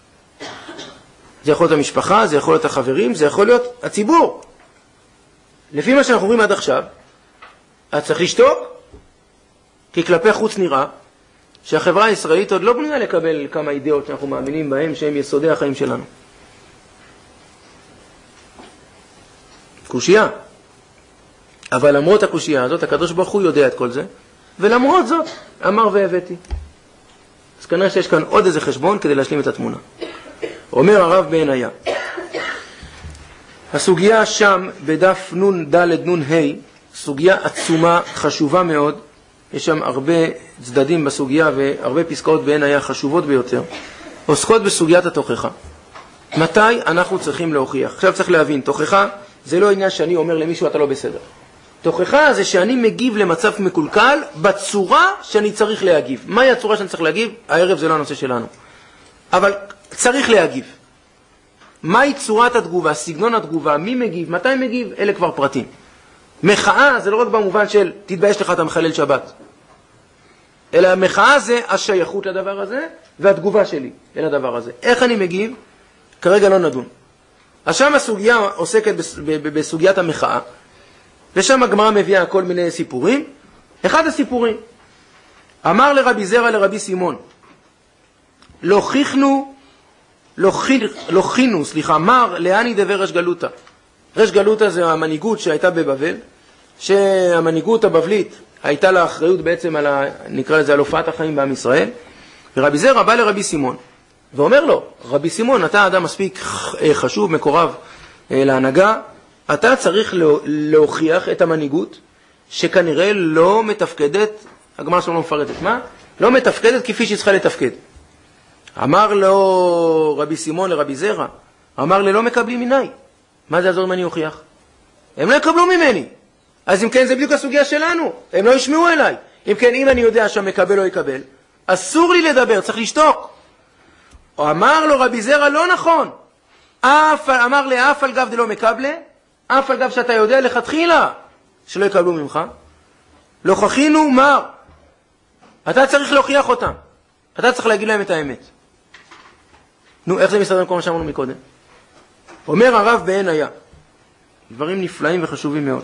זה יכול להיות המשפחה, זה יכול להיות החברים, זה יכול להיות הציבור. לפי מה שאנחנו רואים עד עכשיו, אז צריך לשתוק, כי כלפי חוץ נראה שהחברה הישראלית עוד לא בנויה לקבל כמה אידאות שאנחנו מאמינים בהם, שהם יסודי החיים שלנו. קושייה. אבל למרות הקושייה הזאת, הקדוש ברוך הוא יודע את כל זה, ולמרות זאת, אמר והבאתי. אז כנראה שיש כאן עוד איזה חשבון כדי להשלים את התמונה. אומר הרב בעניה, הסוגיה שם בדף נון ד' נון ה', סוגיה עצומה, חשובה מאוד, יש שם הרבה צדדים בסוגיה והרבה פסקאות בעניה חשובות ביותר, עוסקות בסוגיית התוכחה. מתי אנחנו צריכים להוכיח? עכשיו צריך להבין, תוכחה זה לא עניין שאני אומר למישהו אתה לא בסדר. תוכחה זה שאני מגיב למצב מקולקל בצורה שאני צריך להגיב. מהי הצורה שאני צריך להגיב? הערב זה לא הנושא שלנו. אבל צריך להגיב. מהי צורת התגובה, סגנון התגובה, מי מגיב, מתי מגיב, אלה כבר פרטים. מחאה זה לא רק במובן של תתבייש לך אתה מחלל שבת. אלא המחאה זה השייכות לדבר הזה והתגובה שלי אל הדבר הזה. איך אני מגיב? כרגע לא נדון. אז שם הסוגיה עוסקת בסוגיית המחאה, ושם הגמרא מביאה כל מיני סיפורים. אחד הסיפורים, אמר לרבי זרע לרבי סימון, לוכינו, מר לאני דבר רש גלותה. רש גלותה זה המנהיגות שהייתה בבבל, שהמנהיגות הבבלית הייתה לה אחריות בעצם על, נקרא לזה, על הופעת החיים בעם ישראל, ורבי זרע בא לרבי סימון, ואומר לו, רבי סימון, אתה אדם מספיק חשוב, מקורב להנהגה, אתה צריך להוכיח את המנהיגות שכנראה לא מתפקדת, הגמרא שלנו לא מפרטת, מה? לא מתפקדת כפי שהיא צריכה לתפקד. אמר לו רבי סימון לרבי זרע, אמר לי לא מקבלים מיני. מה זה יעזור אם אני אוכיח? הם לא יקבלו ממני. אז אם כן זה בדיוק הסוגיה שלנו, הם לא ישמעו אליי. אם כן, אם אני יודע שהמקבל לא יקבל, אסור לי לדבר, צריך לשתוק. אמר לו רבי זרע לא נכון. אמר לי אף על גב דלא מקבלה, אף על גב שאתה יודע לכתחילה שלא יקבלו ממך. לוכחינו מר, אתה צריך להוכיח אותם. אתה צריך להגיד להם את האמת. נו, איך זה מסתדר כמו שאמרנו מקודם? אומר הרב בעין היה, דברים נפלאים וחשובים מאוד.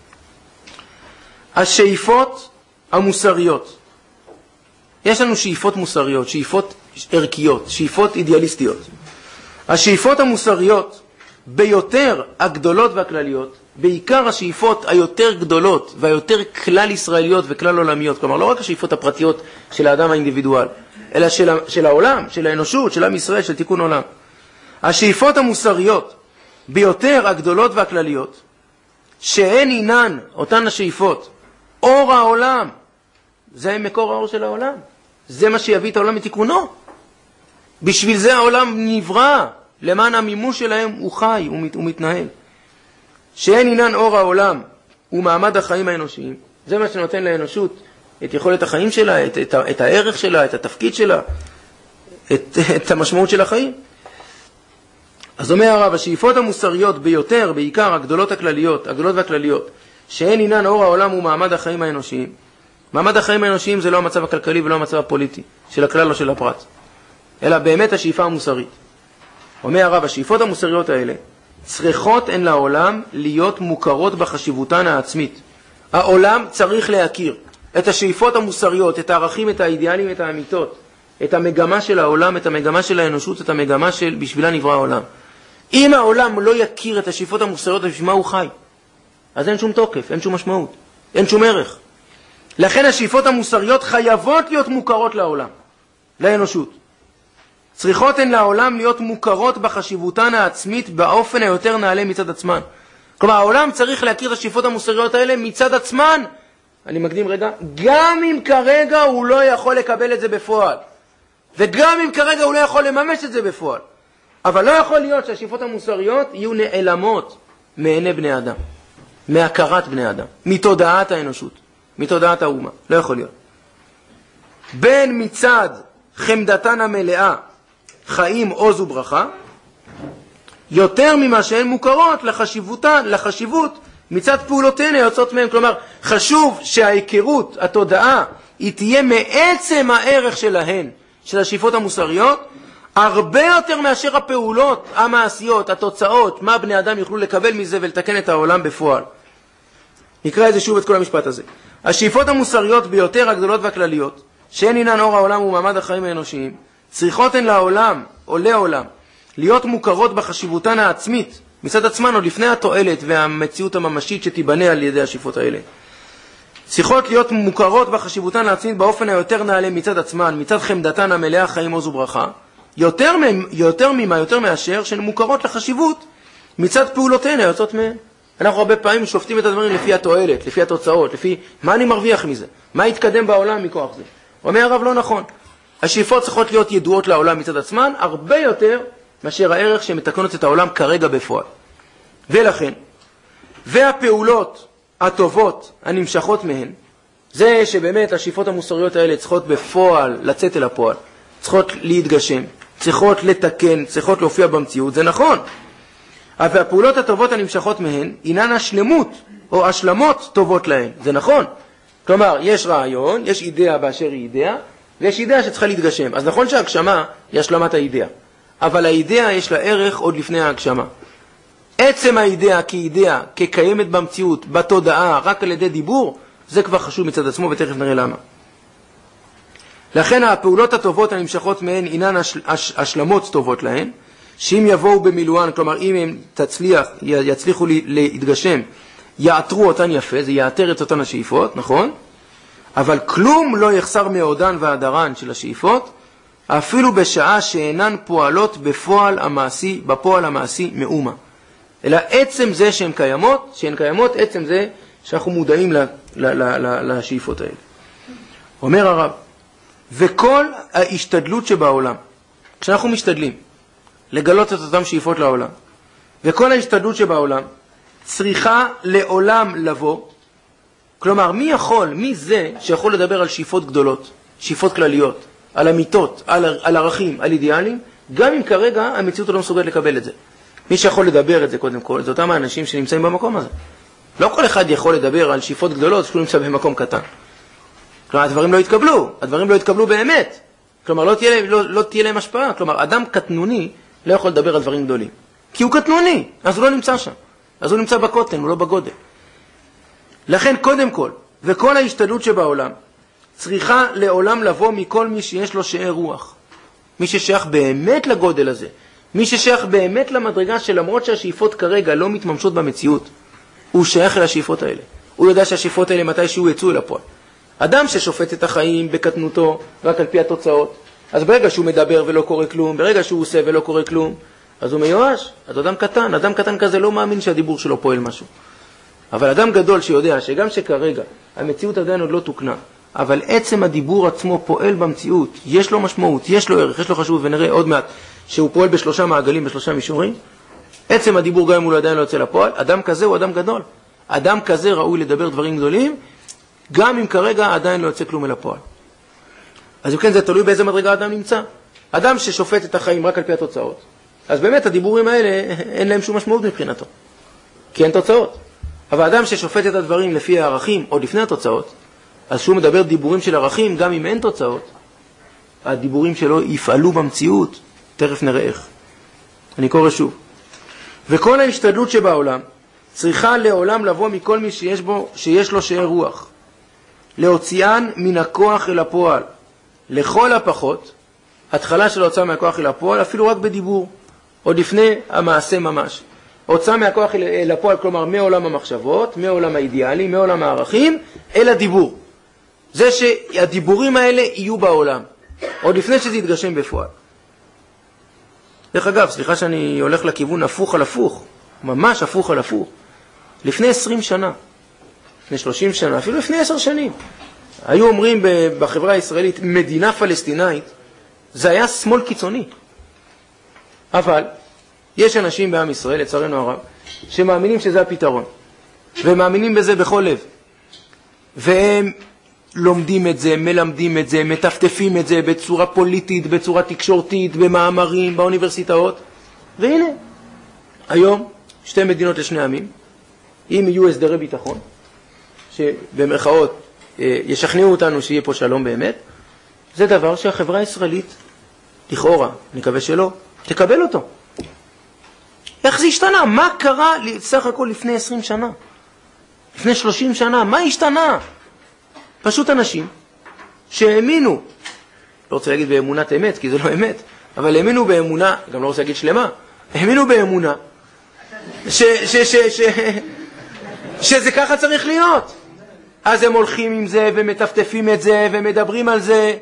השאיפות המוסריות, יש לנו שאיפות מוסריות, שאיפות ערכיות, שאיפות אידיאליסטיות. השאיפות המוסריות ביותר הגדולות והכלליות, בעיקר השאיפות היותר גדולות והיותר כלל ישראליות וכלל עולמיות, כלומר לא רק השאיפות הפרטיות של האדם האינדיבידואל, אלא של העולם, של האנושות, של עם ישראל, של תיקון עולם. השאיפות המוסריות ביותר הגדולות והכלליות, שהן אינן, אותן השאיפות, אור העולם, זה מקור האור של העולם. זה מה שיביא את העולם מתיקונו. בשביל זה העולם נברא, למען המימוש שלהם הוא חי, הוא מתנהל. שהן אינן אור העולם ומעמד החיים האנושיים. זה מה שנותן לאנושות את יכולת החיים שלה, את הערך שלה, את התפקיד שלה, את המשמעות של החיים. אז אומר הרב, השאיפות המוסריות ביותר, בעיקר הגדולות והכלליות, שהן אינן אור העולם ומעמד החיים האנושיים. מעמד החיים האנושיים זה לא המצב הכלכלי ולא המצב הפוליטי, של הכלל או של הפרט, אלא באמת השאיפה המוסרית. אומר הרב, השאיפות המוסריות האלה צריכות הן לעולם להיות מוכרות בחשיבותן העצמית. העולם צריך להכיר את השאיפות המוסריות, את הערכים, את האידיאלים, את האמיתות, את המגמה של העולם, את המגמה של האנושות, את המגמה של בשבילה נברא העולם. אם העולם לא יכיר את השאיפות המוסריות, בשביל מה הוא חי? אז אין שום תוקף, אין שום משמעות, אין שום ערך. לכן השאיפות המוסריות חייבות להיות מוכרות לעולם, לאנושות. צריכות הן לעולם להיות מוכרות בחשיבותן העצמית באופן היותר נעלה מצד עצמן. כלומר, העולם צריך להכיר את השאיפות המוסריות האלה מצד עצמן. אני מקדים רגע, גם אם כרגע הוא לא יכול לקבל את זה בפועל, וגם אם כרגע הוא לא יכול לממש את זה בפועל. אבל לא יכול להיות שהשאיפות המוסריות יהיו נעלמות מעיני בני אדם, מהכרת בני אדם, מתודעת האנושות, מתודעת האומה. לא יכול להיות. בין מצד חמדתן המלאה, חיים, עוז וברכה, יותר ממה שהן מוכרות לחשיבות מצד פעולותיהן היוצאות מהם. כלומר, חשוב שההיכרות, התודעה, היא תהיה מעצם הערך שלהן, של השאיפות המוסריות, הרבה יותר מאשר הפעולות המעשיות, התוצאות, מה בני אדם יוכלו לקבל מזה ולתקן את העולם בפועל. נקרא את זה שוב, את כל המשפט הזה. השאיפות המוסריות ביותר הגדולות והכלליות, שהן אינן אור העולם ומעמד החיים האנושיים, צריכות הן לעולם או לעולם להיות מוכרות בחשיבותן העצמית מצד עצמן עוד לפני התועלת והמציאות הממשית שתיבנה על ידי השאיפות האלה. צריכות להיות מוכרות בחשיבותן העצמית באופן היותר נעלה מצד עצמן, מצד חמדתן המלאה חיים עוז וברכה, יותר מאשר שהן מוכרות לחשיבות מצד פעולותיהן היוצאות מהן. אנחנו הרבה פעמים שופטים את הדברים לפי התועלת, לפי התוצאות, לפי מה אני מרוויח מזה, מה יתקדם בעולם מכוח זה. אומר הרב, לא נכון. השאיפות צריכות להיות ידועות לעולם מצד עצמן, הרבה יותר מאשר הערך שמתקנות את העולם כרגע בפועל. ולכן, והפעולות הטובות הנמשכות מהן, זה שבאמת השאיפות המוסריות האלה צריכות בפועל לצאת אל הפועל, צריכות להתגשם, צריכות לתקן, צריכות להופיע במציאות, זה נכון. אבל הפעולות הטובות הנמשכות מהן, אינן השלמות או השלמות טובות להן, זה נכון. כלומר, יש רעיון, יש אידאה באשר היא אידאה, ויש אידאה שצריכה להתגשם. אז נכון שההגשמה היא השלמת האידאה, אבל האידאה יש לה ערך עוד לפני ההגשמה. עצם האידאה כאידאה, כקיימת במציאות, בתודעה, רק על ידי דיבור, זה כבר חשוב מצד עצמו, ותכף נראה למה. לכן הפעולות הטובות הנמשכות מהן אינן השלמות טובות להן, שאם יבואו במילואן, כלומר אם הם יצליחו להתגשם, יעתרו אותן יפה, זה יעתר את אותן השאיפות, נכון? אבל כלום לא יחסר מעודן והדרן של השאיפות, אפילו בשעה שאינן פועלות בפועל המעשי מאומה. אלא עצם זה שהן קיימות, עצם זה שאנחנו מודעים לשאיפות האלה. אומר הרב, וכל ההשתדלות שבעולם, כשאנחנו משתדלים לגלות את אותם שאיפות לעולם, וכל ההשתדלות שבעולם צריכה לעולם לבוא, כלומר, מי זה שיכול לדבר על שאיפות גדולות, שאיפות כלליות, על אמיתות, על ערכים, על אידיאלים, גם אם כרגע המציאות לא מסוגלת לקבל את זה. מי שיכול לדבר את זה קודם כל, זה אותם האנשים שנמצאים במקום הזה. לא כל אחד יכול לדבר על שאיפות גדולות שהוא נמצא במקום קטן. כלומר, הדברים לא יתקבלו באמת. כלומר, לא תהיה להם השפעה. כלומר, אדם קטנוני לא יכול לדבר על דברים גדולים. כי הוא קטנוני, אז הוא לא נמצא שם. אז הוא נמצא בקוטן, הוא לא בגודל. לכן, קודם כל, וכל ההשתדלות שבעולם, צריכה לעולם לבוא מכל מי שיש לו שאר רוח. מי ששייך באמת לגודל הזה. מי ששייך באמת למדרגה שלמרות שהשאיפות כרגע לא מתממשות במציאות, הוא שייך אל השאיפות האלה. הוא יודע שהשאיפות האלה מתישהו יצאו אל הפועל. אדם ששופט את החיים בקטנותו רק על פי התוצאות, אז ברגע שהוא מדבר ולא קורה כלום, ברגע שהוא עושה ולא קורה כלום, אז הוא מיואש. אז אדם קטן כזה לא מאמין שהדיבור שלו פועל משהו. אבל אדם גדול שיודע שגם שכרגע המציאות עדיין עוד לא תוקנה, אבל עצם הדיבור עצמו פועל במציאות, יש לו משמעות, יש לו ערך, יש לו חשוב, ונראה עוד מעט שהוא פועל בשלושה מעגלים, בשלושה מישורים. עצם הדיבור גם אם הוא עדיין לא יוצא לפועל, אדם כזה הוא אדם גדול. אדם כזה ראוי לדבר דברים גדולים, גם אם כרגע עדיין לא יוצא כלום אל הפועל. אז אם כן, זה תלוי באיזה מדרגה אדם נמצא. אדם ששופט את החיים רק על פי התוצאות, אז באמת הדיבורים האלה אין להם שום משמעות מבחינתו, כי אין תוצאות. אבל אדם ששופט את הדברים לפי הערכים או לפני התוצאות, אז שהוא מדבר דיבורים של ערכים, גם אם אין תוצאות, הדיבורים שלו יפעלו במציאות, תכף נראה איך. אני קורא שוב. וכל ההשתדלות שבעולם צריכה לעולם לבוא מכל מי שיש לו שאר רוח, להוציאן מן הכוח אל הפועל. לכל הפחות, התחלה של ההוצאה מהכוח אל הפועל, אפילו רק בדיבור, עוד לפני המעשה ממש. הוצאה מהכוח אל הפועל, כלומר מעולם המחשבות, מעולם האידיאלי, מעולם הערכים, אל הדיבור. זה שהדיבורים האלה יהיו בעולם, עוד לפני שזה יתגשם בפועל. דרך אגב, סליחה שאני הולך לכיוון הפוך על הפוך, ממש הפוך על הפוך. לפני 20 שנה, לפני 30 שנה, אפילו לפני 10 שנים, היו אומרים בחברה הישראלית, מדינה פלסטינאית, זה היה שמאל קיצוני. אבל יש אנשים בעם ישראל, לצערנו הרב, שמאמינים שזה הפתרון, ומאמינים בזה בכל לב. והם לומדים את זה, מלמדים את זה, מטפטפים את זה בצורה פוליטית, בצורה תקשורתית, במאמרים, באוניברסיטאות. והנה, היום, שתי מדינות לשני עמים, אם יהיו הסדרי ביטחון, שבמרכאות ישכנעו אותנו שיהיה פה שלום באמת, זה דבר שהחברה הישראלית, לכאורה, נקווה שלא, תקבל אותו. איך זה השתנה? מה קרה סך הכל לפני 20 שנה? לפני 30 שנה? מה השתנה? פשוט אנשים שהאמינו, לא רוצה להגיד באמונת אמת, כי זה לא אמת, אבל האמינו באמונה, גם לא רוצה להגיד שלמה, האמינו באמונה, שזה ככה צריך להיות. אז הם הולכים עם זה ומטפטפים את זה ומדברים על זה.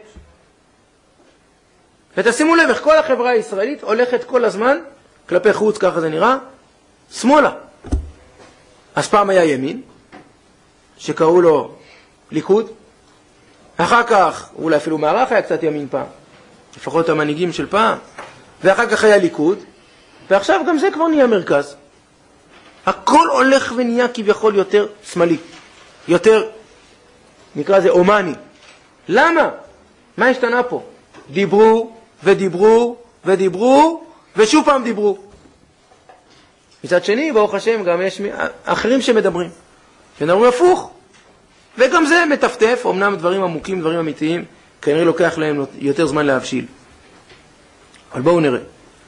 ותשימו לב איך כל החברה הישראלית הולכת כל הזמן, כלפי חוץ, ככה זה נראה, שמאלה. אז פעם היה ימין, שקראו לו ליכוד, אחר כך, אולי אפילו מערך היה קצת ימין פעם, לפחות המנהיגים של פעם, ואחר כך היה ליכוד, ועכשיו גם זה כבר נהיה מרכז. הכל הולך ונהיה כביכול יותר שמאלי, יותר, נקרא זה אומני. למה? מה השתנה פה? דיברו ודיברו ודיברו ושוב פעם דיברו. מצד שני, ברוך השם, גם יש אחרים שמדברים. שמדברים הפוך. וגם זה מטפטף, אמנם דברים עמוקים, דברים אמיתיים, כנראה לוקח להם יותר זמן להבשיל. אבל בואו נראה.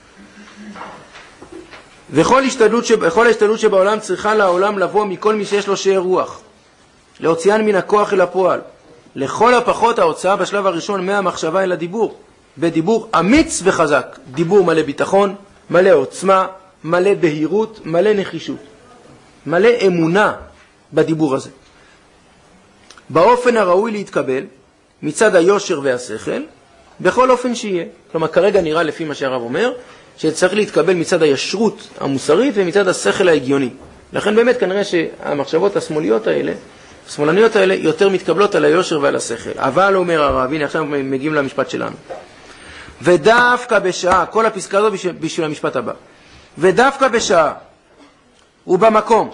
וכל ההשתדלות שבעולם צריכה לעולם לבוא מכל מי שיש לו שאר רוח, להוציאן מן הכוח אל הפועל. לכל הפחות ההוצאה בשלב הראשון מהמחשבה אל הדיבור, בדיבור אמיץ וחזק, דיבור מלא ביטחון, מלא עוצמה, מלא בהירות, מלא נחישות, מלא אמונה בדיבור הזה. באופן הראוי להתקבל מצד היושר והשכל, בכל אופן שיהיה. כלומר, כרגע נראה לפי מה שהרב אומר, שצריך להתקבל מצד הישרות המוסרית ומצד השכל ההגיוני. לכן באמת כנראה שהמחשבות השמאלניות האלה יותר מתקבלות על היושר ועל השכל. אבל אומר הרב, הנה עכשיו מגיעים למשפט שלנו. ודווקא בשעה, כל הפסקה הזו בשביל המשפט הבא. ודווקא בשעה ובמקום,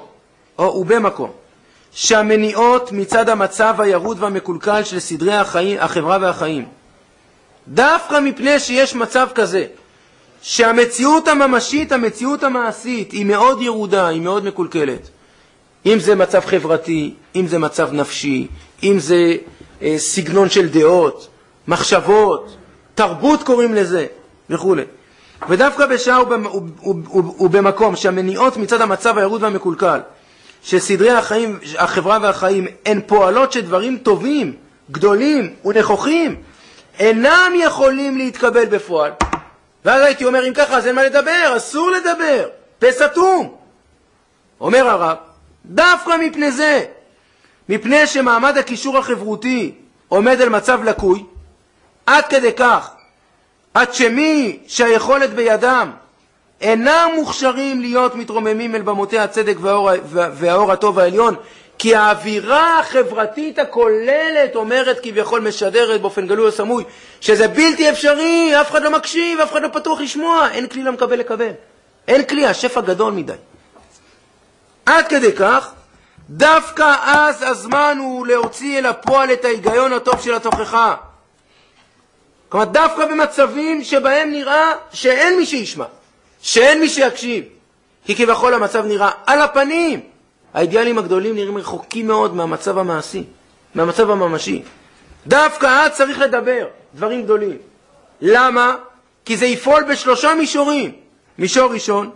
שהמניעות מצד המצב הירוד והמקולקל של סדרי החברה והחיים, דווקא מפני שיש מצב כזה, שהמציאות הממשית, המציאות המעשית, היא מאוד ירודה, היא מאוד מקולקלת. אם זה מצב חברתי, אם זה מצב נפשי, אם זה סגנון של דעות, מחשבות, תרבות קוראים לזה, וכו'. ודווקא בשעה ובמקום שהמניעות מצד המצב הירוד והמקולקל, שסדרי החיים, החברה והחיים, הן פועלות שדברים טובים, גדולים ונכוחים, אינם יכולים להתקבל בפועל. ואז הייתי אומר, אם ככה, אז אין מה לדבר, אסור לדבר, פה סתום. אומר הרב, דווקא מפני זה, מפני שמעמד הקישור החברותי עומד על מצב לקוי, עד כדי כך, עד שמי שהיכולת בידם אינם מוכשרים להיות מתרוממים אל במותי הצדק והאור הטוב העליון, כי האווירה החברתית הכוללת אומרת כביכול משדרת באופן גלוי או סמוי, שזה בלתי אפשרי, אף אחד לא מקשיב, אף אחד לא פתוח לשמוע, אין כלי למקבל לקבל. אין כלי, השפע גדול מדי. עד כדי כך, דווקא אז הזמן הוא להוציא אל הפועל את ההיגיון הטוב של התוכחה. כלומר, דווקא במצבים שבהם נראה שאין מי שישמע, שאין מי שיקשיב, כי כביכול המצב נראה על הפנים. האידיאלים הגדולים נראים רחוקים מאוד מהמצב המעשי, מהמצב הממשי. דווקא אז צריך לדבר דברים גדולים. למה? כי זה יפעול בשלושה מישורים. מישור ראשון,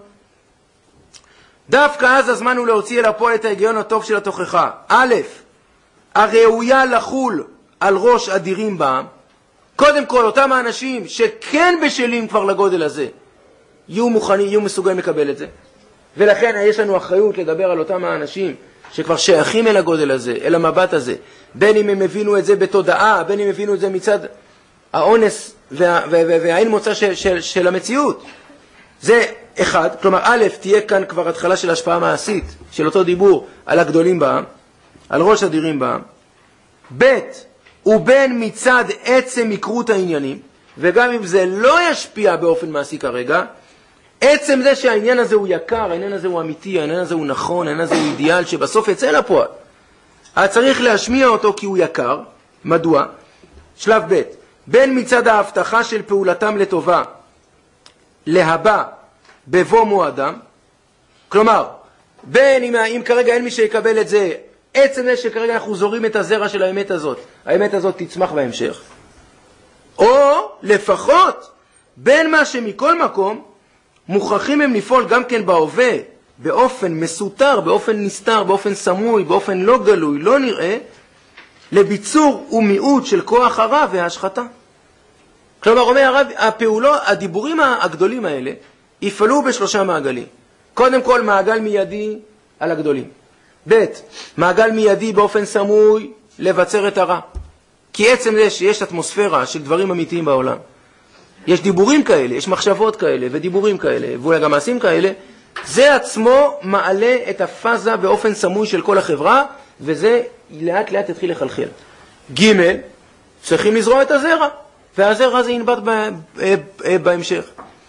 דווקא אז הזמן הוא להוציא אל הפועל את ההיגיון הטוב של התוכחה. א', הראויה לחול על ראש אדירים בעם. קודם כל, אותם האנשים שכן בשלים כבר לגודל הזה, יהיו מוכנים, יהיו מסוגלים לקבל את זה. ולכן יש לנו אחריות לדבר על אותם האנשים שכבר שייכים אל הגודל הזה, אל המבט הזה. בין אם הם הבינו את זה בתודעה, בין אם הבינו את זה מצד האונס והאין מוצא של המציאות. זה אחד, כלומר א', תהיה כאן כבר התחלה של השפעה מעשית, של אותו דיבור על הגדולים בעם, על ראש אדירים בעם. ב', ובין מצד עצם מקרות העניינים, וגם אם זה לא ישפיע באופן מעשי כרגע, עצם זה שהעניין הזה הוא יקר, העניין הזה הוא אמיתי, העניין הזה הוא נכון, העניין הזה הוא אידיאל, שבסוף יצא לפועל. צריך להשמיע אותו כי הוא יקר. מדוע? שלב ב', בין מצד ההבטחה של פעולתם לטובה, להבא בבוא מועדם, כלומר, בין אם כרגע אין מי שיקבל את זה, עצם זה שכרגע אנחנו זורים את הזרע של האמת הזאת, האמת הזאת תצמח בהמשך. או לפחות, בין מה שמכל מקום, מוכרחים הם לפעול גם כן בהווה, באופן מסותר, באופן נסתר, באופן סמוי, באופן לא גלוי, לא נראה, לביצור ומיעוט של כוח הרע וההשחתה. כלומר, אומר הרב, הדיבורים הגדולים האלה יפעלו בשלושה מעגלים. קודם כל, מעגל מיידי על הגדולים. ב', מעגל מיידי באופן סמוי לבצר את הרע. כי עצם זה שיש אטמוספירה של דברים אמיתיים בעולם, יש דיבורים כאלה, יש מחשבות כאלה ודיבורים כאלה, ואולי גם מעשים כאלה, זה עצמו מעלה את הפאזה באופן סמוי של כל החברה, וזה לאט לאט יתחיל לחלחל. ג', צריכים לזרוע את הזרע, והזרע הזה ינבט בהמשך.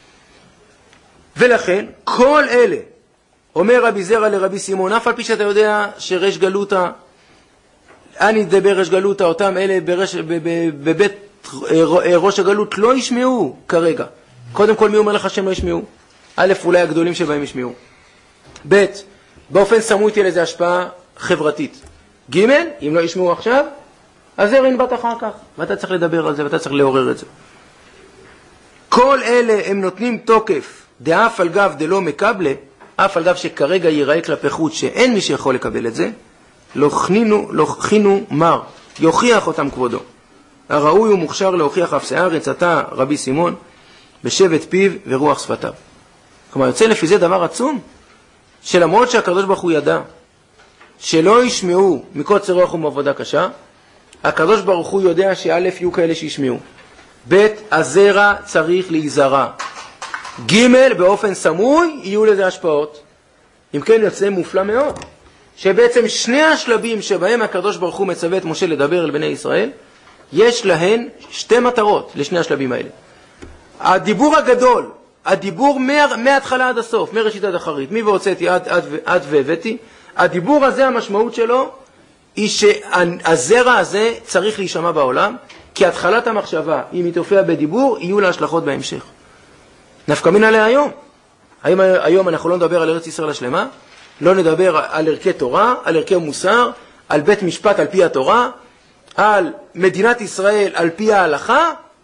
ולכן, כל אלה, אומר רבי זרע לרבי סימון, אף על פי שאתה יודע שרש גלותה, אני אדבר רש גלותה, אותם אלה בבית ראש הגלות לא ישמעו כרגע. קודם כל, מי אומר לך שהם לא ישמעו? א', אולי הגדולים שבהם ישמעו. ב', באופן סמוי תהיה לזה השפעה חברתית. ג', אם לא ישמעו עכשיו, אז זה ינבט אחר כך. ואתה צריך לדבר על זה, ואתה צריך לעורר את זה. כל אלה הם נותנים תוקף, דאף על גב דלא מקבלה, אף על גב שכרגע ייראה כלפי חוץ שאין מי שיכול לקבל את זה, לא חינו מר, יוכיח אותם כבודו. הראוי הוא מוכשר להוכיח אף הארץ, אתה רבי סימון, בשבט פיו ורוח שפתיו. כלומר, יוצא לפי זה דבר עצום, שלמרות שהקדוש ברוך הוא ידע, שלא ישמעו מקוצר רוח ומעבודה קשה, הקדוש ברוך הוא יודע שא' יהיו כאלה שישמעו. ב', הזרע צריך להיזרע. ג', באופן סמוי יהיו לזה השפעות. אם כן, יוצא מופלא מאוד, שבעצם שני השלבים שבהם הקדוש ברוך הוא מצווה את משה לדבר אל בני ישראל, יש להן שתי מטרות לשני השלבים האלה. הדיבור הגדול, הדיבור מההתחלה עד הסוף, מראשית עד אחרית, מי והוצאתי עד והבאתי, הדיבור הזה, המשמעות שלו, היא שהזרע הזה צריך להישמע בעולם, כי התחלת המחשבה, אם היא תופיע בדיבור, יהיו לה השלכות בהמשך. נפקא מינה להיום. היום אנחנו לא נדבר על ארץ ישראל השלמה, לא נדבר על ערכי תורה, על ערכי מוסר, על בית משפט על פי התורה, על מדינת ישראל על פי ההלכה,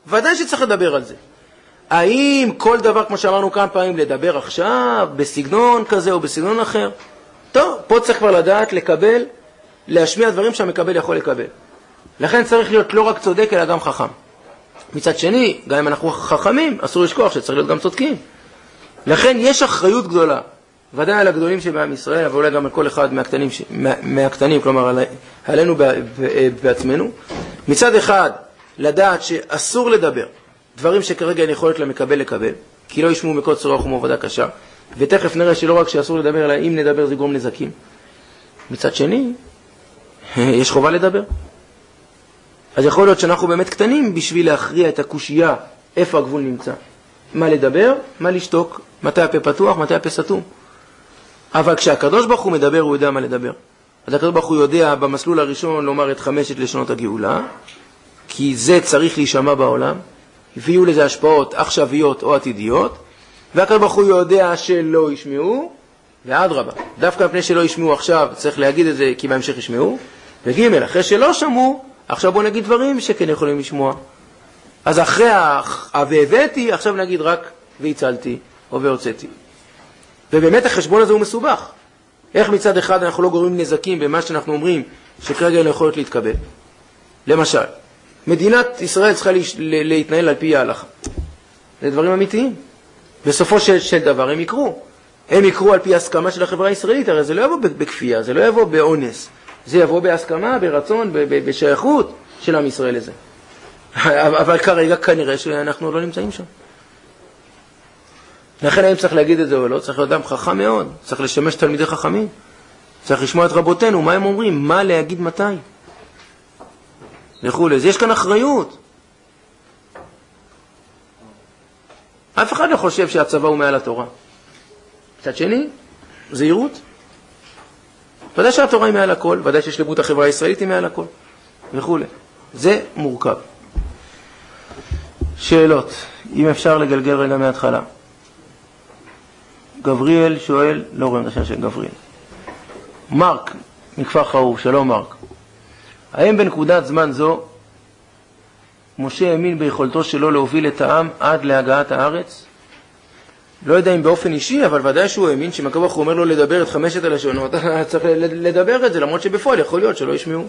ודאי שצריך לדבר על זה. האם כל דבר, כמו שאמרנו כמה פעמים, לדבר עכשיו, בסגנון כזה או בסגנון אחר? טוב, פה צריך כבר לדעת לקבל, להשמיע דברים שהמקבל יכול לקבל. לכן צריך להיות לא רק צודק, אלא גם חכם. מצד שני, גם אם אנחנו חכמים, אסור לשכוח שצריך להיות גם צודקים. לכן יש אחריות גדולה, ודאי על הגדולים שבעם ישראל, אבל אולי גם על כל אחד מהקטנים, כלומר עלינו בעצמנו. מצד אחד, לדעת שאסור לדבר דברים שכרגע אין יכולת למקבל לקבל, כי לא ישמעו מקוצר רוח ומעבודה קשה. ותכף נראה שלא רק שאסור לדבר, אלא אם נדבר זה יגרום נזקים. מצד שני, יש חובה לדבר. אז יכול להיות שאנחנו באמת קטנים בשביל להכריע את הקושייה, איפה הגבול נמצא. מה לדבר, מה לשתוק, מתי הפה פתוח, מתי הפה סתום. אבל כשהקדוש ברוך הוא מדבר, הוא יודע מה לדבר. אז הקדוש ברוך הוא יודע במסלול הראשון לומר את 5 לשונות הגאולה, כי זה צריך להישמע בעולם, ויהיו לזה השפעות עכשוויות או עתידיות, והקדוש ברוך הוא יודע שלא ישמעו, ואדרבה, דווקא מפני שלא ישמעו עכשיו, צריך להגיד את זה כי בהמשך ישמעו, וג' אחרי שלא שמעו, עכשיו בוא נגיד דברים שכן יכולים לשמוע. אז אחרי והבאתי, עכשיו נגיד רק והצלתי או והוצאתי. ובאמת החשבון הזה הוא מסובך. איך מצד אחד אנחנו לא גורמים נזקים במה שאנחנו אומרים שכרגע אין יכולת להתקבל. למשל, מדינת ישראל צריכה להתנהל על פי ההלכה. זה דברים אמיתיים. בסופו של דבר הם יקרו. הם יקרו על פי הסכמה של החברה הישראלית, הרי זה לא יבוא בכפייה, זה לא יבוא באונס. זה יבוא בהסכמה, ברצון, בשייכות של עם ישראל לזה. אבל כרגע כנראה שאנחנו לא נמצאים שם. לכן האם צריך להגיד את זה או לא, צריך להיות אדם חכם מאוד, צריך לשמש תלמידי חכמים, צריך לשמוע את רבותינו, מה הם אומרים, מה להגיד מתי. וכו'. אז יש כאן אחריות. אף אחד לא חושב שהצבא הוא מעל התורה. מצד שני, זהירות. ודאי שהתורה היא מעל הכל, ודאי ששלמות החברה הישראלית היא מעל הכל, וכו'. זה מורכב. שאלות, אם אפשר לגלגל רגע מההתחלה. גבריאל שואל, לא רואים את השם של גבריאל. מרק, מכפר חרוב, שלום מרק. האם בנקודת זמן זו, משה האמין ביכולתו שלו להוביל את העם עד להגעת הארץ? לא יודע אם באופן אישי, אבל ודאי שהוא האמין שמקום הוא אומר לו לדבר את 5 הלשונות, אתה צריך לדבר את זה, למרות שבפועל יכול להיות שלא ישמעו.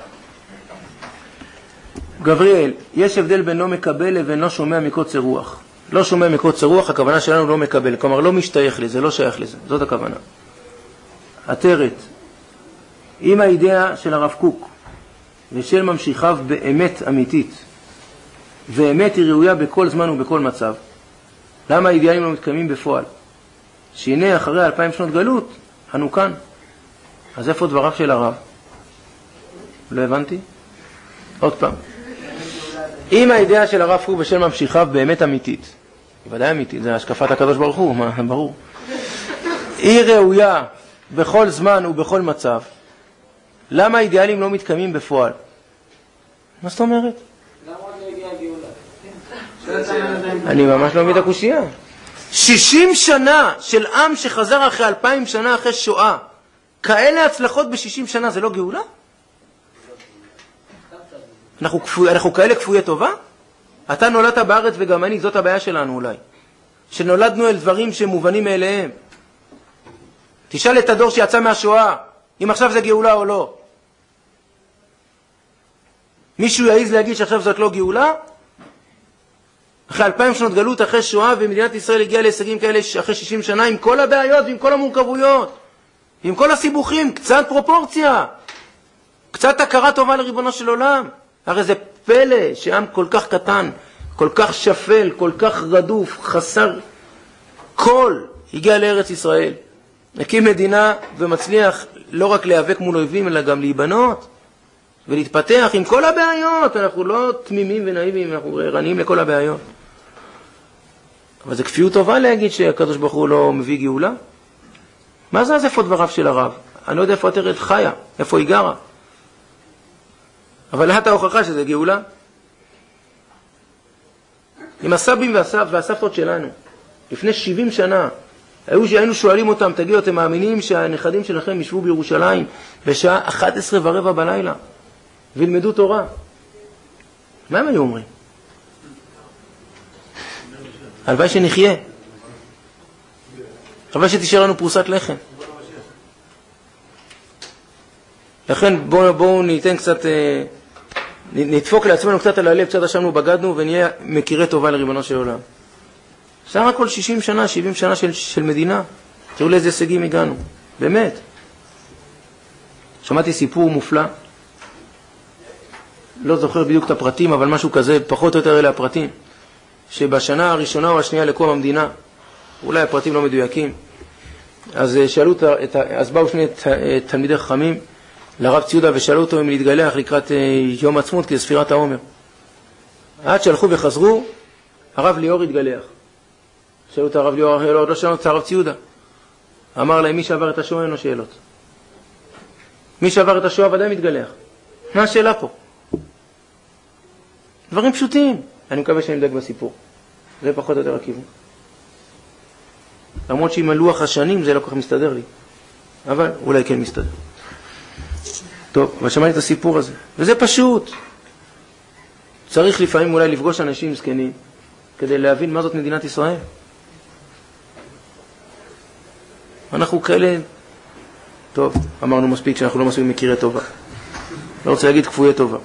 גבריאל, יש הבדל בין לא מקבל לבין לא שומע מקוצר רוח. לא שומע מקוצר רוח, הכוונה שלנו לא מקבל, כלומר לא משתייך לזה, לא שייך לזה, זאת הכוונה. עטרת, אם האידאה של הרב קוק ושל ממשיכיו באמת אמיתית, ואמת היא ראויה בכל זמן ובכל מצב, למה האידיאלים לא מתקיימים בפועל? שהנה אחרי 2000 שנות גלות, אנו כאן. אז איפה דבריו של הרב? לא הבנתי? עוד פעם. אם האידאה של הרב קוק ושל ממשיכיו באמת אמיתית, ודאי אמיתית, זה השקפת הקדוש ברוך הוא, ברור. היא ראויה בכל זמן ובכל מצב, למה האידיאלים לא מתקיימים בפועל? מה זאת אומרת? למה עוד לא הגיעה הגאולה? אני ממש לא מבין את הקושייה. 60 שנה של עם שחזר אחרי 2000 שנה אחרי שואה, כאלה הצלחות ב-60 שנה, זה לא גאולה? אנחנו כאלה כפויי טובה? אתה נולדת בארץ וגם אני, זאת הבעיה שלנו אולי. שנולדנו אל דברים שמובנים מאליהם. תשאל את הדור שיצא מהשואה, אם עכשיו זה גאולה או לא. מישהו יעיז להגיד שעכשיו זאת לא גאולה? אחרי 2000 שנות גלות, אחרי שואה, ומדינת ישראל הגיעה להישגים כאלה אחרי 60 שנה, עם כל הבעיות ועם כל המורכבויות, עם כל הסיבוכים, קצת פרופורציה, קצת הכרה טובה לריבונו של עולם. הרי זה פלא שעם כל כך קטן, כל כך שפל, כל כך רדוף, חסר כל, הגיע לארץ ישראל. הקים מדינה ומצליח לא רק להיאבק מול אויבים, אלא גם להיבנות ולהתפתח עם כל הבעיות. אנחנו לא תמימים ונאיבים, אנחנו ערניים לכל הבעיות. אבל זה כפיות טובה להגיד שהקדוש ברוך הוא לא מביא גאולה. מה זה אז איפה דבריו של הרב? אני לא יודע איפה עטרת חיה, איפה היא גרה. אבל את ההוכחה שזה גאולה. עם הסבים והסבתות שלנו, לפני 70 שנה, היינו שואלים אותם, תגידו, אתם מאמינים שהנכדים שלכם ישבו בירושלים בשעה 11:15 בלילה וילמדו תורה? מה הם היו אומרים? הלוואי שנחיה. הלוואי שתישאר לנו פרוסת לחם. לכן בואו ניתן קצת, נדפוק לעצמנו קצת על הלב, קצת אשמנו בגדנו ונהיה מכירי טובה לריבונו של עולם. סך הכל 60 שנה, 70 שנה של מדינה. תראו לאיזה הישגים הגענו. באמת. שמעתי סיפור מופלא. לא זוכר בדיוק את הפרטים, אבל משהו כזה, פחות או יותר אלה הפרטים. שבשנה הראשונה או השנייה לקום המדינה, אולי הפרטים לא מדויקים, אז אז באו שני תלמידי חכמים לרב ציודה ושאלו אותו אם להתגלח לקראת יום עצמות כספירת העומר. עד שהלכו וחזרו, הרב ליאור התגלח. שאלו את הרב ליאור, לא שאלו את הרב ציודה. אמר להם, מי שעבר את השואה אין לו שאלות. מי שעבר את השואה ודאי מתגלח. מה השאלה פה? דברים פשוטים. אני מקווה שאני מדק בסיפור. זה פחות או יותר הכיוון. למרות שעם הלוח השנים זה לא כל כך מסתדר לי. אבל אולי כן מסתדר. טוב, אבל שמעתי את הסיפור הזה. וזה פשוט. צריך לפעמים אולי לפגוש אנשים זקנים, כדי להבין מה זאת מדינת ישראל. אנחנו כאלה, טוב, אמרנו מספיק שאנחנו לא מספיק מכירי טובה. לא רוצה להגיד כפויי טובה.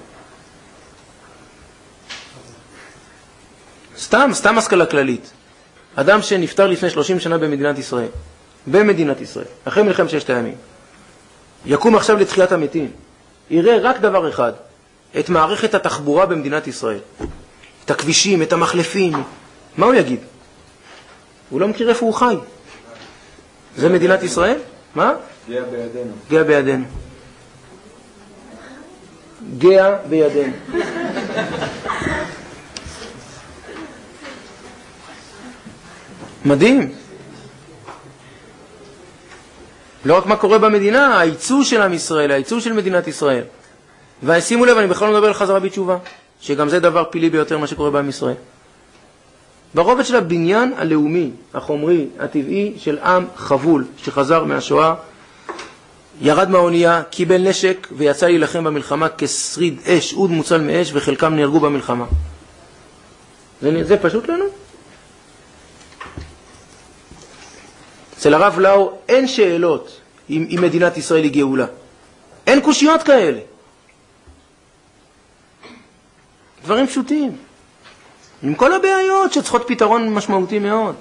סתם השכלה כללית. אדם שנפטר לפני 30 שנה במדינת ישראל, אחרי מלחמת ששת הימים, יקום עכשיו לתחיית המתים, יראה רק דבר אחד, את מערכת התחבורה במדינת ישראל, את הכבישים, את המחלפים. מה הוא יגיד? הוא לא מכיר איפה הוא חי. זה מדינת ישראל? מה? גאה בידינו. גאה בידינו. גאה בידינו. מדהים. לא רק מה קורה במדינה, העיצוב של עם ישראל, העיצוב של מדינת ישראל. ושימו לב, אני בכלל לא מדבר על חזרה בתשובה, שגם זה דבר פילי ביותר מה שקורה בעם ישראל. ברובד של הבניין הלאומי, החומרי, הטבעי של עם חבול שחזר מהשואה, ירד מהאונייה, קיבל נשק ויצא להילחם במלחמה כשריד אש, אוד מוצל מאש, וחלקם נהרגו במלחמה. זה פשוט לנו? אצל הרב לאו אין שאלות אם מדינת ישראל היא גאולה. אין קושיות כאלה. דברים פשוטים. עם כל הבעיות שצריכות פתרון משמעותי מאוד.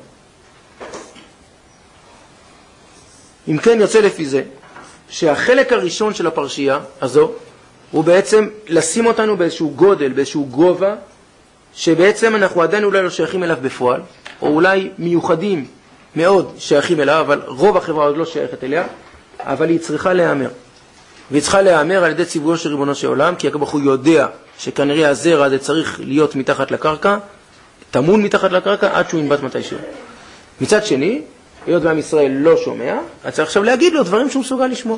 אם כן יוצא לפי זה, שהחלק הראשון של הפרשייה הזו, הוא בעצם לשים אותנו באיזשהו גודל, באיזשהו גובה, שבעצם אנחנו עדיין אולי לא שייכים אליו בפועל, או אולי מיוחדים מאוד שייכים אליו, אבל רוב החברה עוד לא שייכת אליה, אבל היא צריכה להיאמר. והיא צריכה להיאמר על ידי ציווי של ריבונו של עולם, כי הקדוש ברוך הוא יודע שכנראה הזרע הזה צריך להיות מתחת לקרקע, תמון מתחת לקרקע עד שהוא ינבט מתישהו. מצד שני, היות ועם ישראל לא שומע, אז צריך עכשיו להגיד לו דברים שהוא מסוגל לשמוע.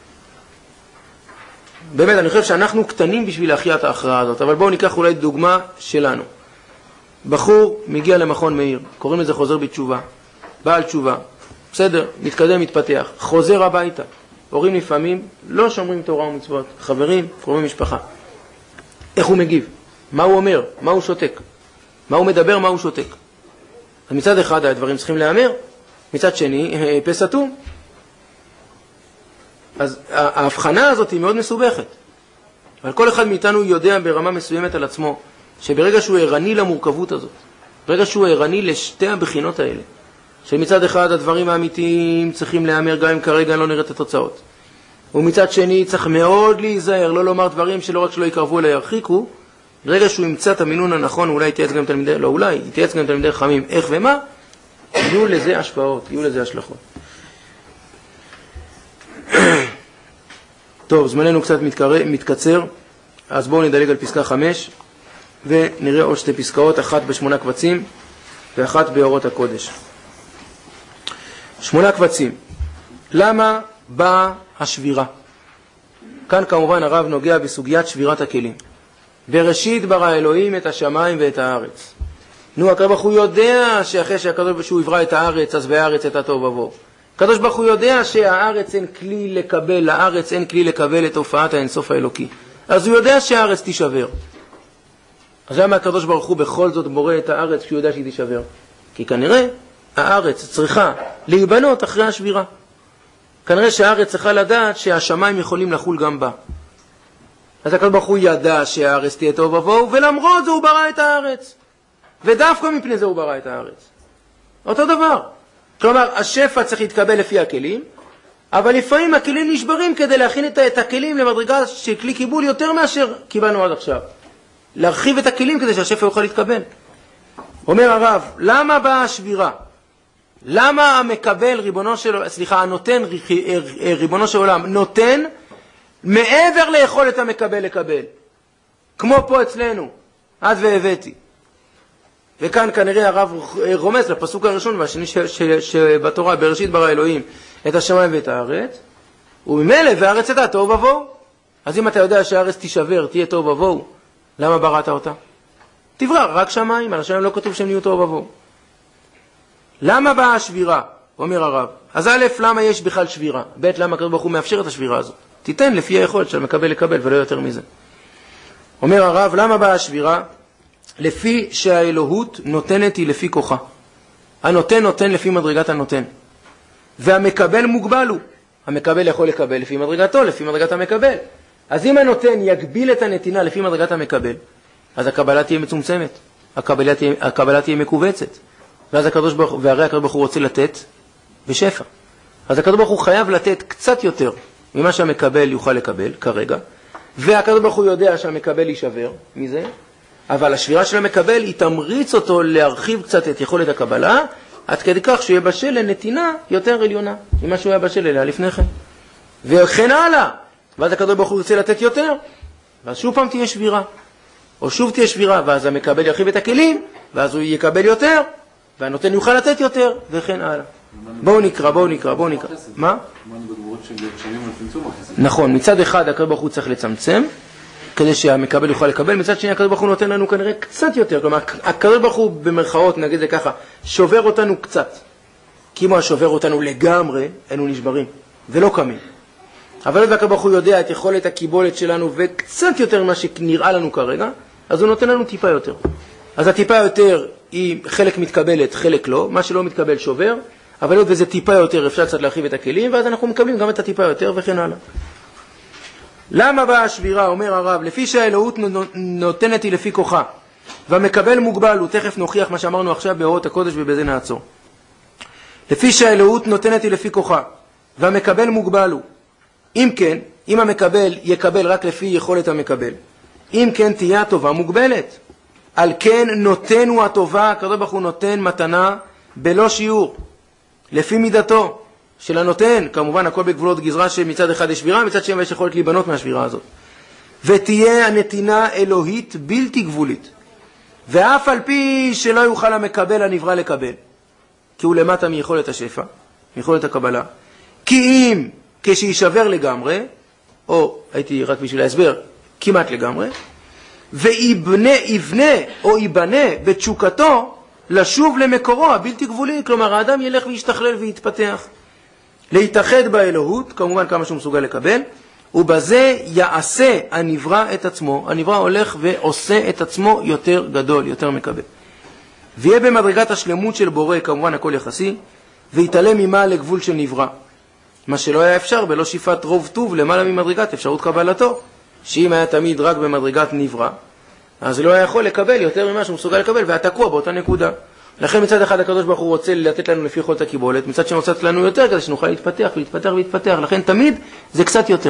באמת, אני חושב שאנחנו קטנים בשביל להכריע את ההכרעה הזאת, אבל בואו ניקח אולי דוגמה שלנו. בחור מגיע למכון מאיר, קוראים לזה חוזר בתשובה, בעל תשובה, בסדר, מתקדם, מתפתח, חוזר הביתה. הורים לפעמים לא שומרים תורה ומצוות, חברים, קרובי משפחה. איך הוא מגיב? מה הוא אומר? מה הוא שותק? מה הוא מדבר? מה הוא שותק? אז מצד אחד הדברים צריכים להיאמר, מצד שני, פסתום. אז ההבחנה הזאת היא מאוד מסובכת. אבל כל אחד מאיתנו יודע ברמה מסוימת על עצמו, שברגע שהוא ערני למורכבות הזאת, ברגע שהוא ערני לשתי הבחינות האלה, שמצד אחד הדברים האמיתיים צריכים להיאמר גם אם כרגע לא נראה את התוצאות. ומצד שני צריך מאוד להיזהר, לא לומר דברים שלא רק שלא יקרבו אלא ירחיקו, ברגע שהוא ימצא את המינון הנכון, אולי יתייעץ גם תלמידי, לא אולי, יתייעץ גם תלמידי חכמים איך ומה, יהיו לזה השפעות, יהיו לזה השלכות. טוב, זמננו קצת מתקצר, אז בואו נדלג על פסקה 5, ונראה עוד שתי פסקאות, אחת ב8 קבצים, ואחת באורות הקודש. 8 קבצים. למה באה השבירה? כאן כמובן הרב נוגע בסוגיית שבירת הכלים. בראשית ברא אלוהים את השמיים ואת הארץ. נו, הקדוש ברוך הוא יודע שאחרי שהקדוש ברוך הוא יברא את הארץ, אז בארץ הייתה תוהו ובוהו. הקדוש ברוך הוא יודע שהארץ אין כלי לקבל, לארץ אין כלי לקבל את הופעת האינסוף האלוקי. אז הוא יודע שהארץ תישבר. אז למה הקדוש ברוך הוא בכל זאת בורא את הארץ כשהוא יודע שהיא תישבר? כי כנראה הארץ צריכה להיבנות אחרי השבירה. כנראה שהארץ צריכה לדעת שהשמיים יכולים לחול גם בה. אז הקדוש ברוך הוא ידע שהארץ תהיה תוהו ובוהו, ולמרות זה הוא ברא את הארץ. ודווקא מפני זה הוא ברא את הארץ. אותו דבר. כלומר, השפע צריך להתקבל לפי הכלים, אבל לפעמים הכלים נשברים כדי להכין את הכלים למדרגה של כלי קיבול יותר מאשר קיבלנו עד עכשיו. להרחיב את הכלים כדי שהשפע יוכל להתקבל. אומר הרב, למה באה השבירה? למה המקבל הנותן ריבונו של עולם נותן מעבר ליכולת המקבל לקבל? כמו פה אצלנו, עד והבאתי. וכאן כנראה הרב רומז לפסוק הראשון והשני שבתורה, בראשית ברא אלוהים את השמיים ואת הארץ, וממילא והארץ הייתה תוהו ובוהו. אז אם אתה יודע שהארץ תישבר, תהיה תוהו ובוהו, למה בראת אותה? תברא רק שמיים, על השמיים לא כתוב שהם נהיו תוהו ובוהו. למה באה השבירה? אומר הרב. אז א', למה יש בכלל שבירה? ב', למה הקדוש ברוך הוא מאפשר את השבירה הזאת? תיתן לפי היכולת של מקבל לקבל ולא יותר מזה. אומר הרב, למה באה השבירה? לפי שהאלוהות נותנת היא לפי כוחה. הנותן נותן לפי מדרגת הנותן. והמקבל מוגבל הוא. המקבל יכול לקבל לפי מדרגתו, לפי מדרגת המקבל. אז אם הנותן יגביל את הנתינה לפי מדרגת המקבל, אז הקבלה תהיה מצומצמת. הקבלה תהיה מקובצת. ואז והרי הקדוש ברוך הוא רוצה לתת בשפע. אז הקדוש ברוך הוא חייב לתת קצת יותר ממה שהמקבל יוכל לקבל כרגע, והקדוש ברוך הוא יודע שהמקבל יישבר מזה, אבל השבירה של המקבל היא תמריץ אותו להרחיב קצת את יכולת הקבלה, עד כדי כך שהוא יהיה בשל לנתינה יותר עליונה ממה שהוא היה בשל אליה לפני כן. וכן הלאה. ואז הקדוש ברוך הוא ירצה לתת יותר, ואז שוב פעם תהיה שבירה. או שוב תהיה שבירה, ואז המקבל ירחיב את הכלים, ואז הוא יקבל יותר, והנותן יוכל לתת יותר, וכן הלאה. בואו נקרא. מה? נכון, מצד אחד הקדוש ברוך הוא צריך לצמצם, כדי שהמקבל יוכל לקבל, מצד שני הקדוש ברוך הוא נותן לנו כנראה קצת יותר, כלומר הקדוש ברוך הוא במרכאות, נגיד זה ככה, שובר אותנו קצת, כי אם הוא שובר אותנו לגמרי, היינו נשברים, ולא קמים. אבל הקדוש ברוך הוא יודע את יכולת הקיבולת שלנו, וקצת יותר ממה שנראה לנו כרגע, אז הוא נותן לנו טיפה יותר. אז הטיפה יותר היא חלק מתקבלת, חלק לא, מה שלא מתקבל שובר, אבל עוד וזה טיפה יותר אפשר קצת להרחיב את הכלים, ואז אנחנו מקבלים גם את הטיפה יותר וכן הלאה. למה באה השבירה? אומר הרב, לפי שהאלוהות נותנת היא לפי כוחה, והמקבל מוגבל, הוא תכף נוכיח מה שאמרנו עכשיו באורות הקודש ובזה נעצור. לפי שהאלוהות נותנת היא לפי כוחה, והמקבל מוגבל הוא. אם כן, אם המקבל יקבל רק לפי יכולת המקבל, אם כן תהיה הטובה מוגבלת. על כן נותן הוא הטובה, הקדוש ברוך הוא נותן מתנה בלא שיעור, לפי מידתו של הנותן, כמובן הכל בגבולות גזרה שמצד אחד יש שבירה, מצד שני יש יכולת להיבנות מהשבירה הזאת. ותהיה הנתינה אלוהית בלתי גבולית, ואף על פי שלא יוכל המקבל הנברא לקבל, כי הוא למטה מיכולת השפע, מיכולת הקבלה, כי אם כשישבר לגמרי, או הייתי רק בשביל להסבר, כמעט לגמרי, ויבנה או ייבנה בתשוקתו לשוב למקורו הבלתי גבולי, כלומר האדם ילך וישתכלל ויתפתח, להתאחד באלוהות, כמובן כמה שהוא מסוגל לקבל, ובזה יעשה הנברא את עצמו, הנברא הולך ועושה את עצמו יותר גדול, יותר מקבל. ויהיה במדרגת השלמות של בורא, כמובן הכל יחסי, ויתעלם ממה לגבול של נברא. מה שלא היה אפשר בלא שיפת רוב טוב למעלה ממדרגת אפשרות קבלתו, שאם היה תמיד רק במדרגת נברא, אז לא היה יכול לקבל יותר ממה שהוא מסוגל לקבל, והיה תקוע באותה נקודה. לכן מצד אחד הקדוש ברוך הוא רוצה לתת לנו לפי יכולת הקיבולת, מצד שני רוצה לתת לנו יותר כדי שנוכל להתפתח ולהתפתח ולהתפתח, לכן תמיד זה קצת יותר.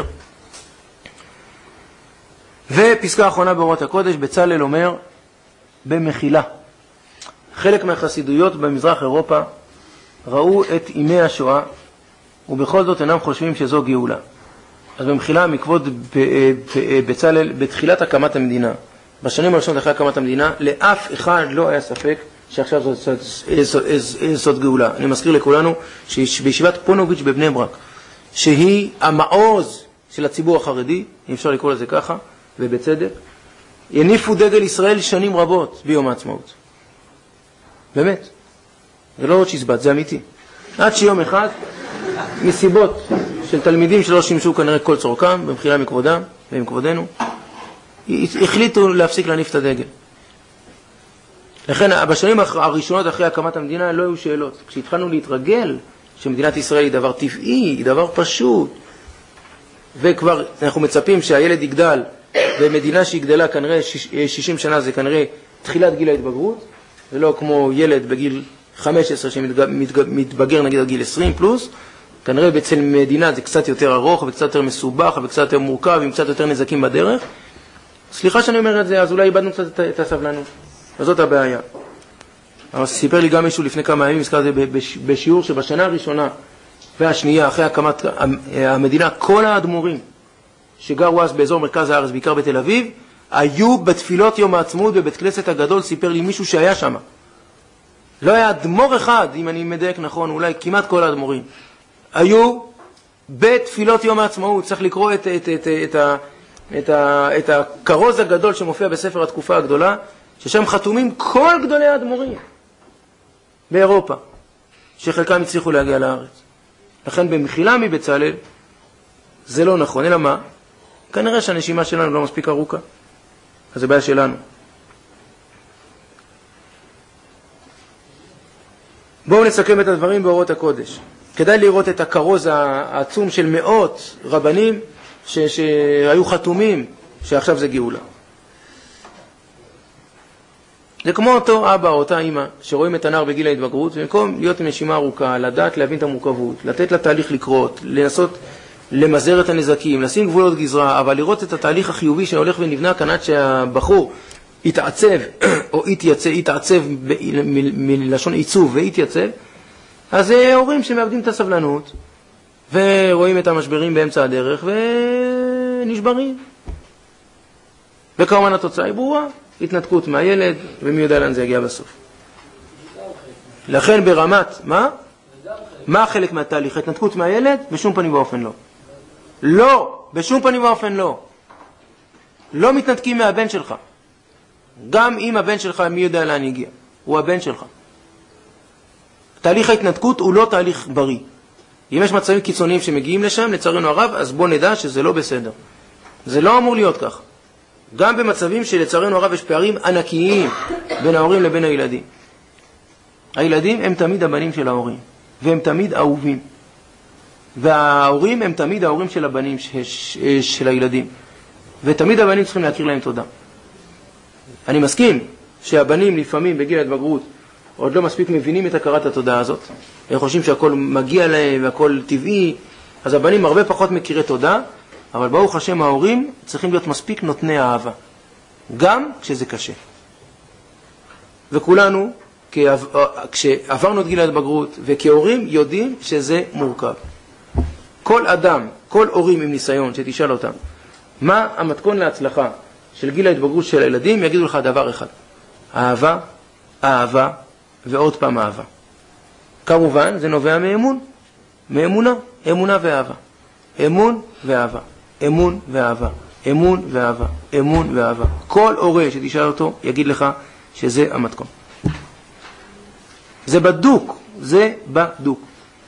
ופסקה האחרונה באורות הקודש, בצלאל אומר, במחילה. חלק מהחסידויות במזרח אירופה ראו את ימי השואה, ובכל זאת אינם חושבים שזו גאולה. אז במחילה מכבוד בצלאל, בתחילת הקמת המדינה, בשנים הראשונות אחרי הקמת המדינה, לאף אחד לא היה ספק שעכשיו זאת גאולה. אני מזכיר לכולנו שבישיבת פונוביץ' בבני ברק, שהיא המעוז של הציבור החרדי, אם אפשר לקרוא לזה ככה, ובצדק, יניפו דגל ישראל שנים רבות ביום העצמאות. באמת. זה לא עוד שיזבט, זה אמיתי. עד שיום אחד, מסיבות של תלמידים שלא שימשו כנראה כל צורכם, במחילה מכבודם ומכבודנו, החליטו להפסיק להניף את הדגל. לכן בשנים הראשונות אחרי הקמת המדינה לא היו שאלות. כשהתחלנו להתרגל שמדינת ישראל היא דבר טבעי, היא דבר פשוט, וכבר אנחנו מצפים שהילד יגדל, ומדינה שיגדלה כנראה 60 שנה זה כנראה תחילת גיל ההתבגרות, זה לא כמו ילד בגיל 15 שמתבגר נגיד עד גיל 20 פלוס, כנראה אצל מדינה זה קצת יותר ארוך וקצת יותר מסובך וקצת יותר מורכב עם קצת יותר נזקים בדרך. סליחה שאני אומר את זה, אז אולי איבדנו קצת את הסבלנות, וזאת הבעיה. אבל סיפר לי גם מישהו לפני כמה ימים, הזכר את זה בשיעור שבשנה הראשונה והשנייה אחרי הקמת המדינה, כל האדמו"רים שגרו אז באזור מרכז הארץ, בעיקר בתל אביב, היו בתפילות יום העצמאות בבית כנסת הגדול. סיפר לי מישהו שהיה שם, לא היה אדמו"ר אחד, אם אני מדייק נכון, אולי כמעט כל האדמו"רים היו בתפילות יום העצמאות. צריך לקרוא את הכרוז הגדול שמופיע בספר התקופה הגדולה, ששם חתומים כל גדולי האדמו"רים באירופה, שחלקם הצליחו להגיע לארץ. לכן במחילה מבצלאל זה לא נכון, אלא מה? כנראה שהנשימה שלנו לא מספיק ארוכה, אז זה בעיה שלנו. בואו נסכם את הדברים באורות הקודש. כדאי לראות את הכרוז העצום של מאות רבנים שהיו חתומים שעכשיו זה גאולה. זה כמו אותו אבא או אותה אמא שרואים את הנער בגיל ההתבגרות, ובמקום להיות עם נשימה ארוכה, לדעת להבין את המורכבות, לתת לתהליך לקרות, לנסות למזער את הנזקים, לשים גבולות גזרה, אבל לראות את התהליך החיובי שהולך ונבנה כאן עד שהבחור יתעצב או יתעצב מלשון עיצוב ויתייצב, אז זה הורים שמאבדים את הסבלנות ורואים את המשברים באמצע הדרך ונשברים. וכמובן התוצאה היא ברורה, התנתקות מהילד, ומי יודע לאן זה יגיע בסוף. לכן ברמת, מה החלק מהתהליך? התנתקות מהילד? בשום פנים ואופן לא. לא, בשום פנים ואופן לא. לא מתנתקים מהבן שלך. גם אם הבן שלך, מי יודע לאן יגיע? הוא הבן שלך. תהליך ההתנתקות הוא לא תהליך בריא. אם יש מצבים קיצוניים שמגיעים לשם, לצערנו הרב, אז בוא נדע שזה לא בסדר. זה לא אמור להיות כך. גם במצבים שלצערנו הרב יש פערים ענקיים בין ההורים לבין הילדים. הילדים הם תמיד הבנים של ההורים, והם תמיד אהובים. וההורים הם תמיד ההורים של הבנים של הילדים. ותמיד הבנים צריכים להכיר להם תודה. אני מסכים שהבנים לפעמים בגיל ההתבגרות עוד לא מספיק מבינים את הכרת התודה הזאת. הם חושבים שהכל מגיע להם והכל טבעי, אז הבנים הרבה פחות מכירי תודה, אבל ברוך השם ההורים צריכים להיות מספיק נותני אהבה, גם כשזה קשה. וכולנו, כשעברנו את גיל ההתבגרות וכהורים יודעים שזה מורכב. כל אדם, כל הורים עם ניסיון שתשאל אותם, מה המתכון להצלחה של גיל ההתבגרות של הילדים, יגידו לך דבר אחד: אהבה, אהבה ועוד פעם אהבה. כמובן זה נובע מאמון, מאמונה, אמונה ואהבה. אמון ואהבה, אמון ואהבה, אמון ואהבה, אמון ואהבה. כל הורה שתשאל אותו יגיד לך שזה המתכון. זה בדוק, זה בדוק.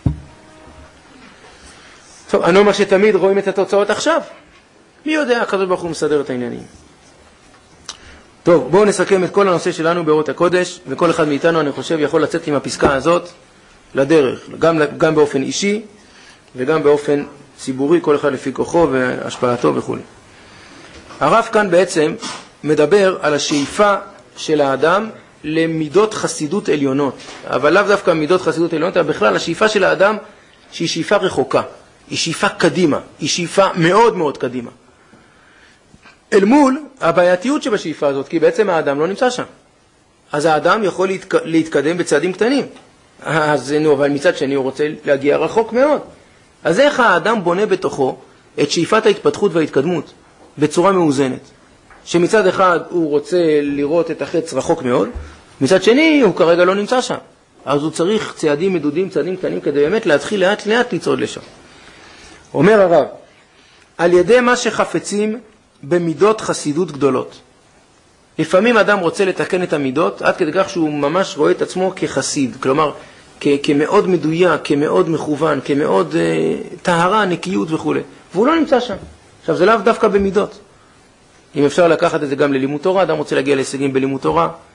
טוב, אני אומר שתמיד רואים את התוצאות עכשיו. מי יודע, הקדוש ברוך הוא מסדר את העניינים. טוב, בואו נסכם את כל הנושא שלנו באורות הקודש, וכל אחד מאיתנו אני חושב יכול לצאת עם הפסקה הזאת לדרך, גם באופן אישי וגם באופן ציבורי, כל אחד לפי כוחו והשפעתו וכו'. הרב כאן בעצם מדבר על השאיפה של האדם למידות חסידות עליונות, אבל לאו דווקא מידות חסידות עליונות, אלא בכלל השאיפה של האדם שהיא שאיפה רחוקה, היא שאיפה קדימה, היא שאיפה מאוד מאוד קדימה. אל מול הבעייתיות שבשאיפה הזאת, כי בעצם האדם לא נמצא שם. אז האדם יכול להתקדם בצעדים קטנים. אבל מצד שני הוא רוצה להגיע רחוק מאוד. אז איך האדם בונה בתוכו את שאיפת ההתפתחות וההתקדמות בצורה מאוזנת? שמצד אחד הוא רוצה לראות את החץ רחוק מאוד, מצד שני הוא כרגע לא נמצא שם. אז הוא צריך צעדים מדודים, צעדים קטנים, כדי באמת להתחיל לאט לאט לצעוד לשם. אומר הרב, על ידי מה שחפצים במידות חסידות גדולות. לפעמים אדם רוצה לתקן את המידות עד כדי כך שהוא ממש רואה את עצמו כחסיד, כלומר כמאוד מדויק, כמאוד מכוון, כמאוד טהרה, נקיות וכו'. והוא לא נמצא שם. עכשיו זה לאו דווקא במידות. אם אפשר לקחת את זה גם ללימוד תורה, אדם רוצה להגיע להישגים בלימוד תורה,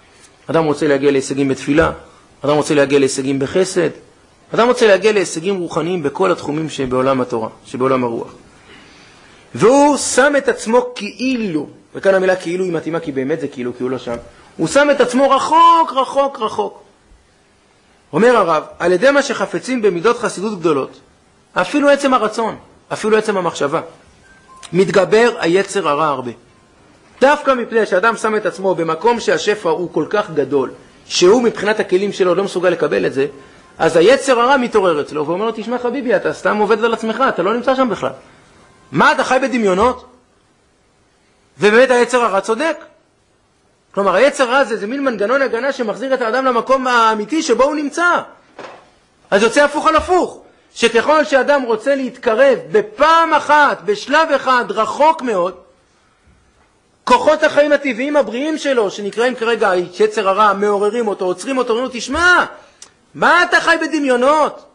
אדם רוצה להגיע להישגים בתפילה, אדם רוצה להגיע להישגים בחסד, אדם רוצה להגיע להישגים רוחניים בכל התחומים שבעולם התורה, שבעולם הרוח. והוא שם את עצמו כאילו, וכאן המילה כאילו היא מתאימה כי באמת זה כאילו, כי הוא לא שם. הוא שם את עצמו רחוק, רחוק, רחוק. אומר הרב, על ידי מה שחפצים במידות חסידות גדולות, אפילו עצם הרצון, אפילו עצם המחשבה, מתגבר היצר הרע הרבה. דווקא מפני שאדם שם את עצמו במקום שהשפע הוא כל כך גדול, שהוא מבחינת הכלים שלו לא מסוגל לקבל את זה, אז היצר הרע מתעורר אצלו, ואומר לו, תשמע חביבי, אתה סתם עובד על עצמך, אתה לא נמצא שם בכלל. מה, אתה חי בדמיונות? ובאמת היצר הרע צודק. כלומר, היצר הרע זה מין מנגנון הגנה שמחזיר את האדם למקום האמיתי שבו הוא נמצא. אז יוצא הפוך על הפוך, שככל שאדם רוצה להתקרב בפעם אחת, בשלב אחד, רחוק מאוד, כוחות החיים הטבעיים הבריאים שלו, שנקראים כרגע יצר הרע, מעוררים אותו, עוצרים אותו, אומרים לו, תשמע, מה אתה חי בדמיונות?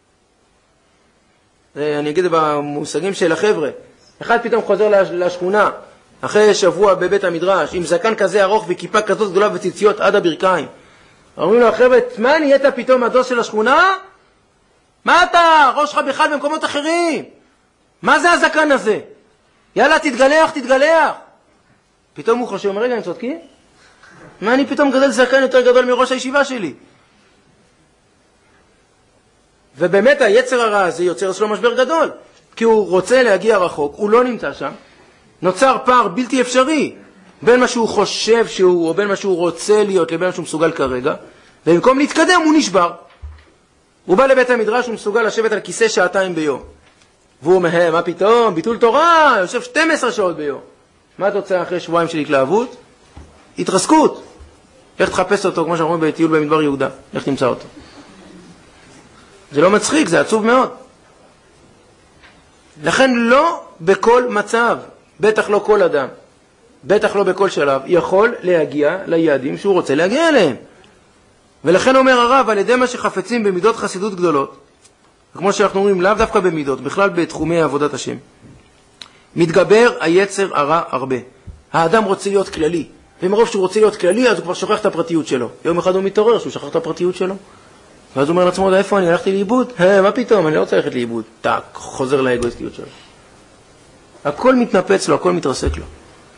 אני אגיד במושגים של החבר'ה, אחד פתאום חוזר לשכונה, אחרי שבוע בבית המדרש, עם זקן כזה ארוך וכיפה כזאת גדולה וציציות עד הברכיים. אומרים לו, החבר'ה, מה נהיית פתאום הדוס של השכונה? מה אתה? ראש שלך בכלל במקומות אחרים. מה זה הזקן הזה? יאללה, תתגלח, תתגלח. פתאום הוא חושב, רגע, אני צודקים? מה אני פתאום גדל זקן יותר גדול מראש הישיבה שלי? ובאמת היצר הרע הזה יוצר אצלו משבר גדול, כי הוא רוצה להגיע רחוק, הוא לא נמצא שם, נוצר פער בלתי אפשרי בין מה שהוא חושב שהוא, או בין מה שהוא רוצה להיות, לבין מה שהוא מסוגל כרגע, ובמקום להתקדם הוא נשבר. הוא בא לבית המדרש, הוא מסוגל לשבת על כיסא שעתיים ביום. והוא אומר, מה פתאום? ביטול תורה, יושב 12 שעות ביום. מה התוצאה אחרי שבועיים של התלהבות? התרסקות. איך תחפש אותו, כמו שאנחנו אומרים בטיול במדבר יהודה? איך תמצא אותו? זה לא מצחיק, זה עצוב מאוד. לכן לא בכל מצב, בטח לא כל אדם, בטח לא בכל שלב, יכול להגיע ליעדים שהוא רוצה להגיע אליהם. ולכן אומר הרב, על ידי מה שחפצים במידות חסידות גדולות, כמו שאנחנו אומרים, לאו דווקא במידות, בכלל בתחומי עבודת השם, מתגבר היצר הרע הרבה. האדם רוצה להיות כללי, ומרוב שהוא רוצה להיות כללי, אז הוא כבר שוכח את הפרטיות שלו. יום אחד הוא מתעורר שהוא שכח את הפרטיות שלו. ואז הוא אומר לעצמו, איפה אני? הלכתי לאיבוד? מה פתאום? אני לא רוצה ללכת לאיבוד. טק, חוזר לאגואיסטיות שלו. הכל מתנפץ לו, הכל מתרסק לו.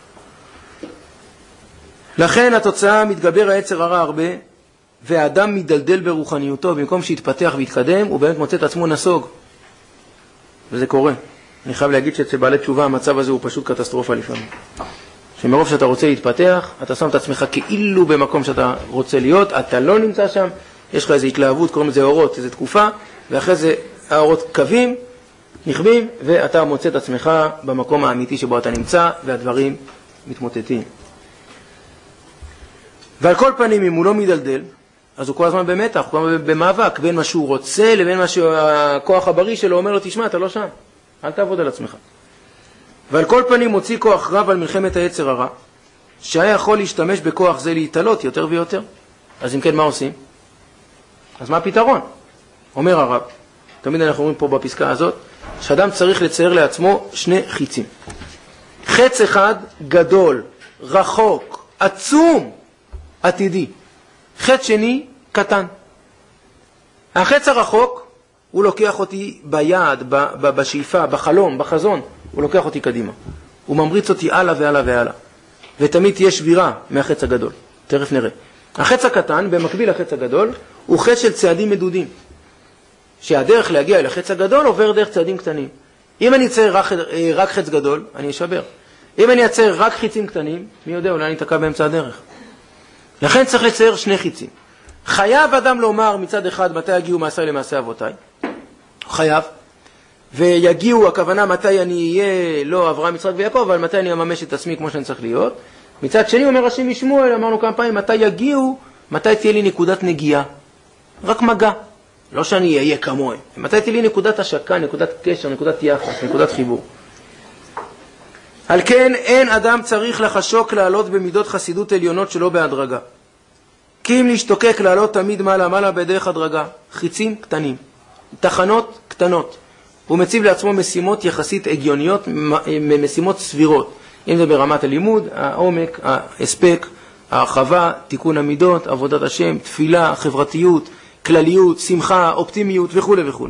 לכן התוצאה מתגבר היצר הרע הרבה, והאדם מדלדל ברוחניותו, במקום שיתפתח ויתקדם, הוא באמת מוצא את עצמו נסוג. וזה קורה. אני חייב להגיד שאצל בעלי תשובה המצב הזה הוא פשוט קטסטרופה לפעמים. שמרוב שאתה רוצה להתפתח, אתה שם את עצמך כאילו במקום שאתה רוצה להיות, אתה לא נמצא שם, יש לך איזו התלהבות, קוראים לזה אורות, איזו תקופה, ואחרי זה האורות קווים, נכבים, ואתה מוצא את עצמך במקום האמיתי שבו אתה נמצא, והדברים מתמוטטים. ועל כל פנים, אם הוא לא מדלדל, אז הוא כל הזמן במתח, הוא כל הזמן במאבק, בין מה שהוא רוצה לבין מה שהכוח הבריא שלו אומר לו, תשמע, אתה לא שם, אל תעבוד על עצמך. ועל כל פנים מוציא כוח רב על מלחמת היצר הרע, שהיה יכול להשתמש בכוח זה להתעלות יותר ויותר. אז אם כן, מה עושים? אז מה הפתרון? אומר הרב, תמיד אנחנו אומרים פה בפסקה הזאת, שאדם צריך לצייר לעצמו שני חיצים. חץ אחד גדול, רחוק, עצום, עתידי. חץ שני קטן. החץ הרחוק, הוא לוקח אותי ביד, בשאיפה, בחלום, בחזון, הוא לוקח אותי קדימה. הוא ממריץ אותי הלאה והלאה והלאה. ותמיד תהיה שבירה מהחץ הגדול. תכף נראה. החץ הקטן, במקביל לחץ הגדול, הוא חץ של צעדים מדודים. שהדרך להגיע אל החץ הגדול עובר דרך צעדים קטנים. אם אני אצייר רק חץ גדול, אני אשבר. אם אני אצייר רק חיצים קטנים, מי יודע, אולי אני אתקע באמצע הדרך. לכן צריך לצייר שני חיצים. חייב אדם לומר מצד אחד מתי יגיעו מעשיי למעשי אבותיי. חייב. ויגיעו, הכוונה מתי אני אהיה, לא אברהם, יצחק ויעקב, אבל מתי אני אממש את עצמי כמו שאני צריך להיות. מצד שני אומר השם משמואל, אמרנו כמה פעמים, מתי יגיעו, מתי תהיה לי נקודת נגיעה. רק מגע. לא שאני אהיה כמוהם. מתי תהיה לי נקודת השקה, נקודת קשר, נקודת יחס, נקודת חיבור. על כן אין אדם צריך לחשוק לעלות במידות חסידות עליונות שלא בהדרגה. כי אם להשתוקק לעלות תמיד מעלה בדרך הדרגה, חיצים קטנים, תחנות קטנות. הוא מציב לעצמו משימות יחסית הגיוניות, משימות סבירות. אם זה ברמת הלימוד, העומק, ההספק, הרחבה, תיקון המידות, עבודת השם, תפילה, חברתיות, כלליות, שמחה, אופטימיות וכו' וכו'.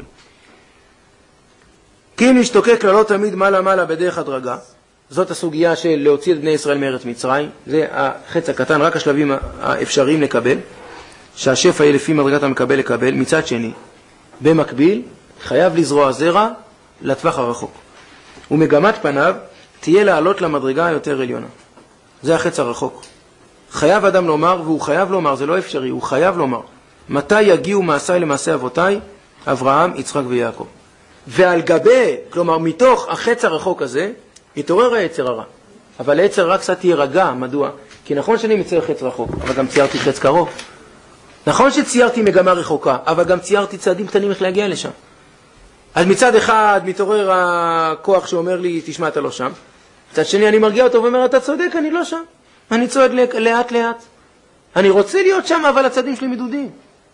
כי אם נשתוקק לא תמיד מעלה מעלה בדרך הדרגה, זאת הסוגיה של להוציא את בני ישראל מארץ מצרים, זה החץ הקטן, רק השלבים האפשריים לקבל, שהשפע יהיה לפי מדרגת המקבל לקבל. מצד שני, במקביל, חייב לזרוע זרע לטווח הרחוק. ומגמת פניו תהיה לעלות למדרגה היותר עליונה. זה החץ הרחוק. חייב אדם לומר, והוא חייב לומר, זה לא אפשרי, הוא חייב לומר, מתי יגיעו מעשיי למעשה אבותיי, אברהם, יצחק ויעקב. ועל גבי, כלומר מתוך החץ הרחוק הזה, יתעורר היצר הרע. אבל היצר הרע קצת יירגע, מדוע? כי נכון שאני מצייר חץ רחוק, אבל גם ציירתי חץ קרוב. נכון שציירתי מגמה רחוקה, אבל גם ציירתי צעדים קטנים איך להגיע לשם. אז מצד אחד מתעורר הכוח שאומר לי, תשמע, אתה לא שם. מצד שני אני מרגיע אותו ואומר, אתה צודק, אני לא שם. אני צועד לאט לאט. אני רוצה להיות שם, אבל הצעדים שלי מדודים.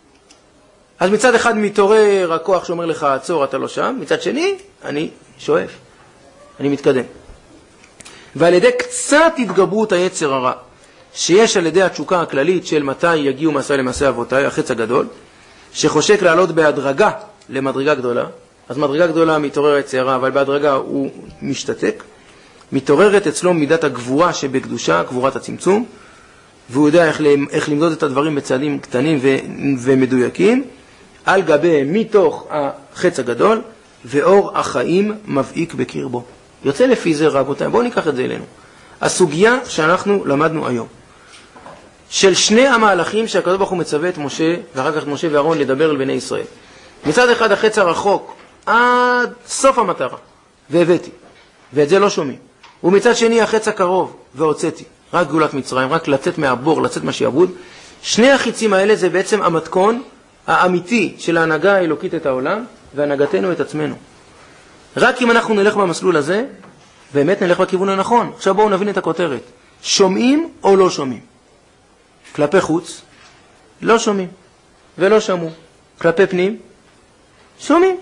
אז מצד אחד מתעורר הכוח שאומר לך, עצור, אתה לא שם. מצד שני, אני שואף. אני מתקדם. ועל ידי קצת התגברות היצר הרע, שיש על ידי התשוקה הכללית של מתי יגיעו מעשיי למעשה אבותיי, החץ הגדול, שחושק לעלות בהדרגה למדרגה גדולה, אז מדרגה גדולה מתעורר היצר הרע, אבל בהדרגה הוא משתתק, מתעוררת אצלו מידת הגבורה שבקדושה, גבורת הצמצום, והוא יודע איך למדוד את הדברים בצעדים קטנים ומדויקים, על גבי מתוך החץ הגדול, ואור החיים מבעיק בקרבו. יוצא לפי זה רבותיי, בואו ניקח את זה אלינו. הסוגיה שאנחנו למדנו היום, של שני המהלכים שהקדוש ברוך הוא מצווה את משה, ואחר כך משה ואהרון לדבר אל בני ישראל. מצד אחד החץ הרחוק, עד סוף המטרה, והבאתי, ואת זה לא שומעים. ומצד שני החץ הקרוב, והוצאתי, רק גאולת מצרים, רק לצאת מהבור, לצאת מהשעבוד. שני החיצים האלה זה בעצם המתכון האמיתי של ההנהגה האלוקית את העולם, והנהגתנו את עצמנו. רק אם אנחנו נלך במסלול הזה, באמת נלך בכיוון הנכון. עכשיו בואו נבין את הכותרת. שומעים או לא שומעים? כלפי חוץ, לא שומעים ולא שמעו. כלפי פנים, שומעים.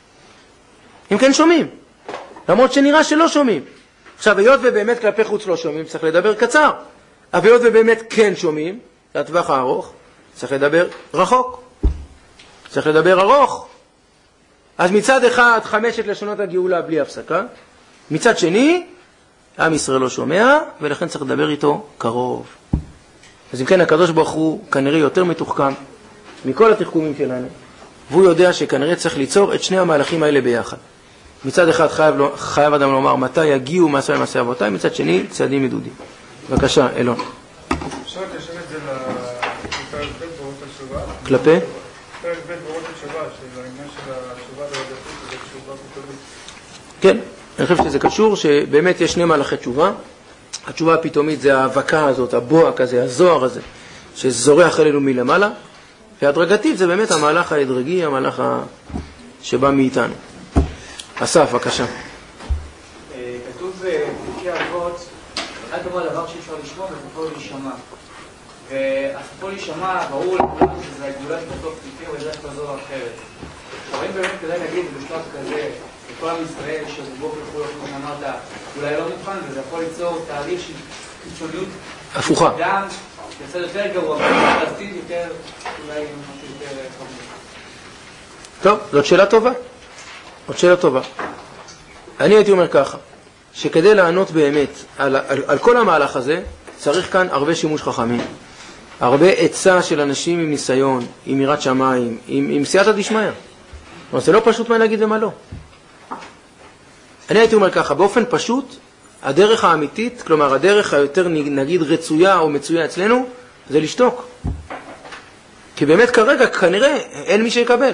אם כן שומעים, למרות שנראה שלא שומעים. עכשיו, היות ובאמת כלפי חוץ לא שומעים, צריך לדבר קצר. אבל היות ובאמת כן שומעים, לטווח הארוך, צריך לדבר רחוק. צריך לדבר ארוך. אז מצד אחד 5 לשונות הגאולה בלי הפסקה, מצד שני עם ישראל לא שומע, ולכן צריך לדבר איתו קרוב. אז אם כן, הקדוש ברוך הוא כנראה יותר מתוחכם מכל התחכומים שלנו, והוא יודע שכנראה צריך ליצור את שני המהלכים האלה ביחד. מצד אחד חייב אדם לומר מתי יגיעו מעשיי למעשה אבותיי, מצד שני צעדים מדודים. בבקשה, אלון. אפשר לקשר את זה לפרק ב' באורות התשובה? כלפי? פרק ב' באורות התשובה, של העניין של התשובה להודתית, זה תשובה פתאומית. כן, אני חושב שזה קשור שבאמת יש שני מהלכי תשובה. התשובה הפתאומית זה ההאבקה הזאת, הבוהק הזה, הזוהר הזה, שזורח עלינו מלמעלה, והדרגתית זה באמת המהלך ההדרגי, המהלך שבא מאיתנו. אסף, בבקשה. כתוב בפרקי אבות, אחד דבר שאי אפשר לשמוע וסופו להישמע. והסופו להישמע, ברור לכולנו שזה הגאולה שבתוך תיקר בדרך כזו או אחרת. האם באמת כדאי להגיד בשלב כזה, לכל עם ישראל שרובו ככולו, כמו שאמרת, אולי לא מוכן, וזה יכול ליצור תהליך של קיצוניות. הפוכה. גם יצא יותר גרוע, פלסטין יותר, אולי משהו יותר חמור. טוב, זאת שאלה טובה. עוד שאלה טובה. אני הייתי אומר ככה, שכדי לענות באמת על כל המהלך הזה, צריך כאן הרבה שימוש חכמים, הרבה עצה של אנשים עם ניסיון, עם יראת שמיים, עם סייעתא דשמיא. זה לא פשוט מה להגיד ומה לא. אני הייתי אומר ככה, באופן פשוט, הדרך האמיתית, כלומר הדרך היותר נגיד רצויה או מצויה אצלנו, זה לשתוק. כי באמת כרגע כנראה אין מי שיקבל.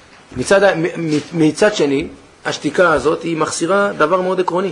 מצד שני, השתיקה הזאת היא מחסירה דבר מאוד עקרוני.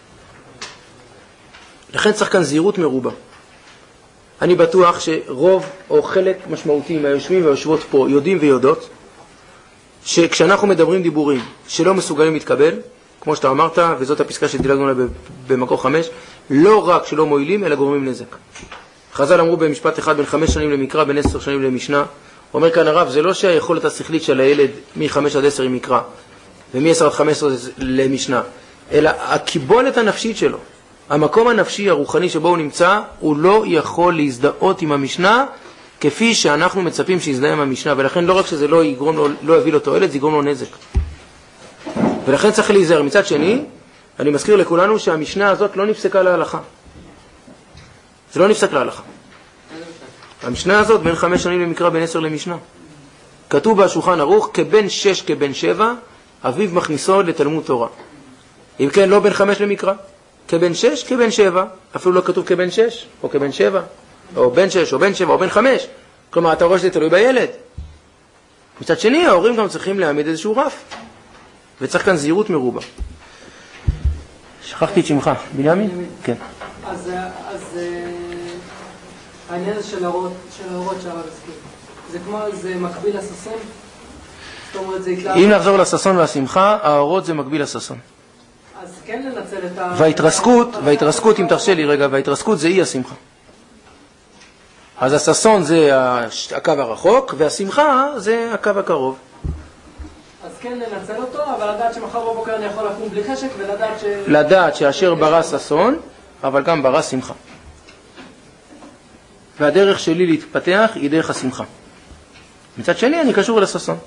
לכן צריך כאן זהירות מרובה. אני בטוח שרוב או חלק משמעותי מהיושבים והיושבות פה יודעים ויודעות שכשאנחנו מדברים דיבורים שלא מסוגלים להתקבל, כמו שאתה אמרת, וזאת הפסקה שדילגנו לה במקור 5, לא רק שלא מועילים, אלא גורמים נזק. חז"ל אמרו במשפט אחד, בין 5 שנים למקרא, בין 10 שנים למשנה. אומר כאן הרב, זה לא שהיכולת השכלית של הילד מ-5 עד 10 היא מקרא, ומ-10 עד 15 למשנה, אלא הקיבולת הנפשית שלו, המקום הנפשי הרוחני שבו הוא נמצא, הוא לא יכול להזדהות עם המשנה כפי שאנחנו מצפים שיזדהה עם המשנה, ולכן לא רק שזה לא יביא לו תועלת, זה יגרום לו נזק. ולכן צריך להיזהר. מצד שני, אני מזכיר לכולנו שהמשנה הזאת לא נפסקה להלכה. זה לא נפסק להלכה. המשנה הזאת בין 5 שנים למקרא, בין 10 למשנה. כתוב בשולחן ערוך, כבן 6 כבן 7, אביו מכניסו לתלמוד תורה. אם כן, לא בין 5 למקרא, כבן 6 כבן 7, אפילו לא כתוב כבן 6 או כבן 7, או בן 6 או בן 7 או בן 5. כלומר, אתה רואה שזה תלוי בילד. מצד שני, ההורים גם צריכים להעמיד איזשהו רף. וצריך כאן זהירות מרובה. שכחתי את שמך, בנימין? כן. אז העניין של האורות שהרב הזכיר, זה כמו, זה מקביל לששון? זאת אומרת, זה התלהב... אם נחזור לששון והשמחה, האורות זה מקביל לששון. אז כן לנצל את ה... וההתרסקות, אם תרשה לי רגע, וההתרסקות זה אי השמחה. אז הששון זה הקו הרחוק, והשמחה זה הקו הקרוב. אז כן לנצל אותו, אבל לדעת שמחר בבוקר אני יכול לקום בלי חשק, ולדעת לדעת שאשר ברא ששון, אבל גם ברא שמחה. והדרך שלי להתפתח היא דרך השמחה. מצד שני, אני קשור לששון.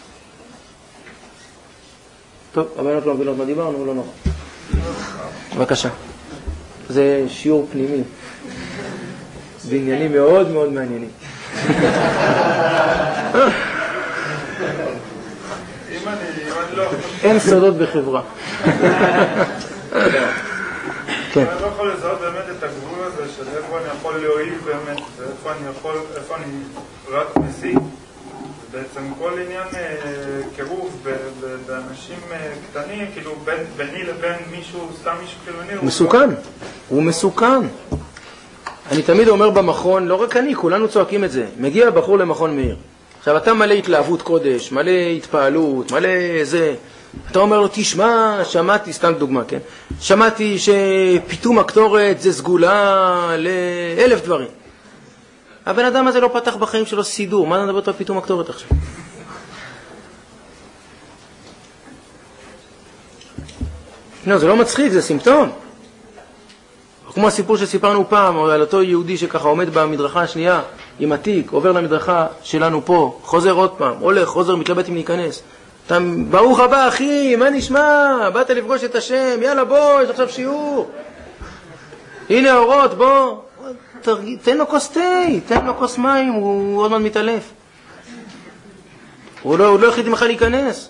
טוב, הבנות לא מבינות מה דיברנו, לא נורא. בבקשה. זה שיעור פנימי. בעניינים מאוד מאוד מעניינים. אין סודות בחברה. אני לא יכול לזהות באמת את הגבול הזה של איפה אני יכול להועיל באמת, איפה אני רק משיג. בעצם כל עניין קירוב באנשים קטנים, כאילו ביני לבין מישהו, סתם מישהו חילוני, מסוכן, הוא מסוכן. אני תמיד אומר במכון, לא רק אני, כולנו צועקים את זה. מגיע בחור למכון מאיר. עכשיו אתה מלא התלהבות קודש, מלא התפעלות, מלא זה. אתה אומר לו, תשמע, שמעתי, סתם דוגמה, כן? שמעתי שפיתום הקטורת זה סגולה ל1,000 דברים. הבן אדם הזה לא פתח בחיים שלו סידור, מה נדבר על פיתום הקטורת עכשיו? לא, זה לא מצחיק, זה סימפטום. כמו הסיפור שסיפרנו פעם, על אותו יהודי שככה עומד במדרכה השנייה, עם התיק, עובר למדרכה שלנו פה, חוזר עוד פעם, הולך, חוזר, מתלבט אם להיכנס. אתה, ברוך הבא אחי, מה נשמע? באת לפגוש את השם, יאללה בוא, יש עכשיו שיעור. הנה האורות, בוא. תן לו כוס תה, תן לו כוס מים, הוא עוד מעט מתעלף. הוא לא החליט ממך להיכנס.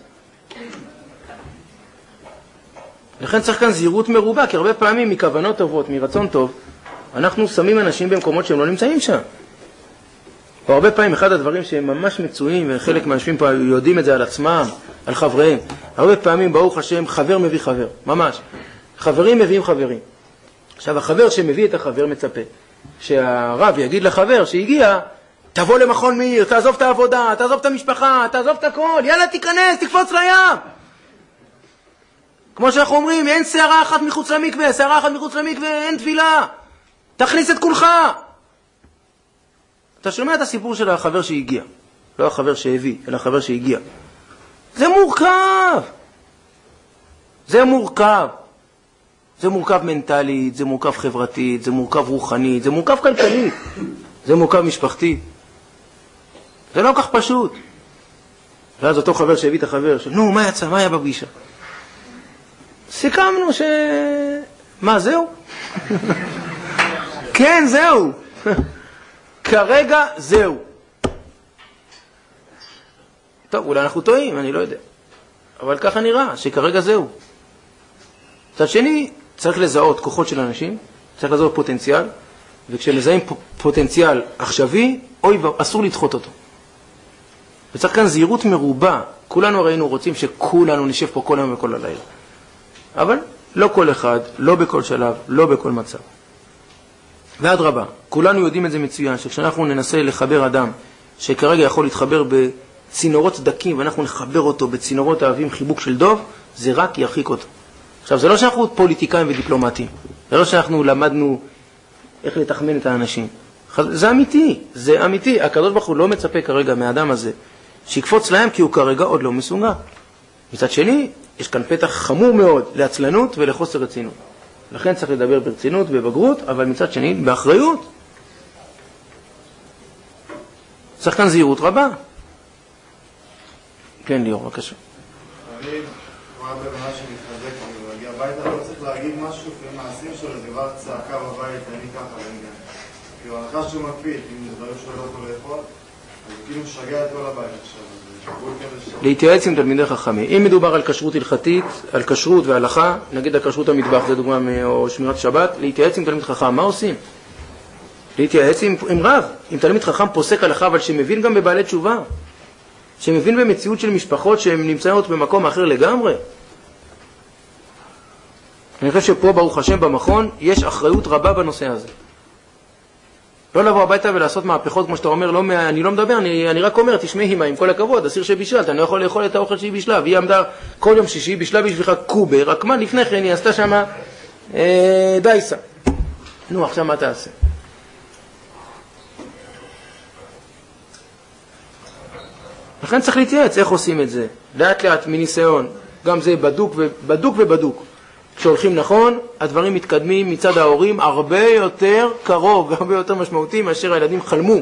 לכן צריך כאן זהירות מרובה, כי הרבה פעמים מכוונות טובות, מרצון טוב, אנחנו שמים אנשים במקומות שהם לא נמצאים שם. והרבה פעמים אחד הדברים שהם ממש מצויים, וחלק מהאנשים פה יודעים את זה על עצמם, על חבריהם, הרבה פעמים ברוך השם חבר מביא חבר, ממש. חברים מביאים חברים. עכשיו החבר שמביא את החבר מצפה, שהרב יגיד לחבר שהגיע, תבוא למכון מאיר, תעזוב את העבודה, תעזוב את המשפחה, תעזוב את הכל, יאללה תיכנס, תקפוץ לים. כמו שאנחנו אומרים, אין שערה אחת מחוץ למקווה, שערה אחת מחוץ למקווה, אין תפילה. תכניס את כולך. אתה שומע את הסיפור של החבר שהגיע. לא החבר שהביא, אלא החבר שהגיע. זה מורכב. זה מורכב. זה מורכב מנטלית, זה מורכב חברתית, זה מורכב רוחנית, זה מורכב כלכלית, זה מורכב משפחתית. זה לא כך פשוט. ואז אותו חבר שהביא את החבר, נו, מה יצא? מה היה בפגישה? סיכמנו מה, זהו? כן, זהו. כרגע זהו. טוב, אולי אנחנו טועים, אני לא יודע. אבל ככה נראה, שכרגע זהו. מצד שני, צריך לזהות כוחות של אנשים, צריך לזהות פוטנציאל, וכשמזהים פוטנציאל עכשווי, אסור לדחות אותו. וצריך כאן זהירות מרובה. כולנו הראינו רוצים שכולנו נשב פה כל היום וכל הלילה. אבל לא כל אחד, לא בכל שלב, לא בכל מצב. ועד רבה, כולנו יודעים את זה מצוין, שכשאנחנו ננסה לחבר אדם שכרגע יכול להתחבר בצינורות דקים, ואנחנו נחבר אותו בצינורות אהבים חיבוק של דוב, זה רק ירחיק אותו. עכשיו, זה לא שאנחנו פוליטיקאים ודיפלומטים, זה לא שאנחנו למדנו איך לתחמן את האנשים. זה אמיתי, זה אמיתי. הקדוש ברוך הוא לא מצפה כרגע מהאדם הזה שיקפוץ להם, כי הוא כרגע עוד לא מסוגל. מצד שני, יש כאן פתח חמור מאוד לעצלנות ולחוסר רצינות. לכן צריך לדבר ברצינות, בבגרות, אבל מצד שני, באחריות. צריך כאן זהירות רבה. כן, ליאור, בבקשה. אני רואה במה שמתחזק, אני מגיע הביתה, לא צריך להגיד משהו, כי מעשים שלו, זה כבר צעקה בבית, אני ככה, לעניין. כאילו, ההנחה שהוא מקפיד, אם זה דברים שלו לא יכול לאכול, אז הוא כאילו משגע את כל הבית עכשיו. להתייעץ עם תלמידי חכמים. אם מדובר על כשרות הלכתית, על כשרות והלכה, נגיד הכשרות המטבח, זה דוגמה, או שמירת שבת, להתייעץ עם תלמיד חכם, מה עושים? להתייעץ עם רב, עם תלמיד חכם פוסק הלכה, אבל שמבין גם בבעלי תשובה, שמבין במציאות של משפחות שהן נמצאות במקום אחר לגמרי. אני חושב שפה ברוך השם במכון יש אחריות רבה בנושא הזה. לא לבוא הביתה ולעשות מהפכות, כמו שאתה אומר, אני לא מדבר, אני רק אומר, תשמעי אמא, עם כל הכבוד, אסיר שבישלת, אני לא יכול לאכול את האוכל שהיא בישלה, והיא עמדה כל יום שישי, בישלה בשבילך קובה, רק מה לפני כן, היא עשתה שמה דייסה. נו, עכשיו מה תעשה? לכן צריך להתייעץ, איך עושים את זה? לאט לאט, מניסיון, גם זה בדוק ובדוק. כשהולכים נכון, הדברים מתקדמים מצד ההורים הרבה יותר קרוב, הרבה יותר משמעותי מאשר הילדים חלמו.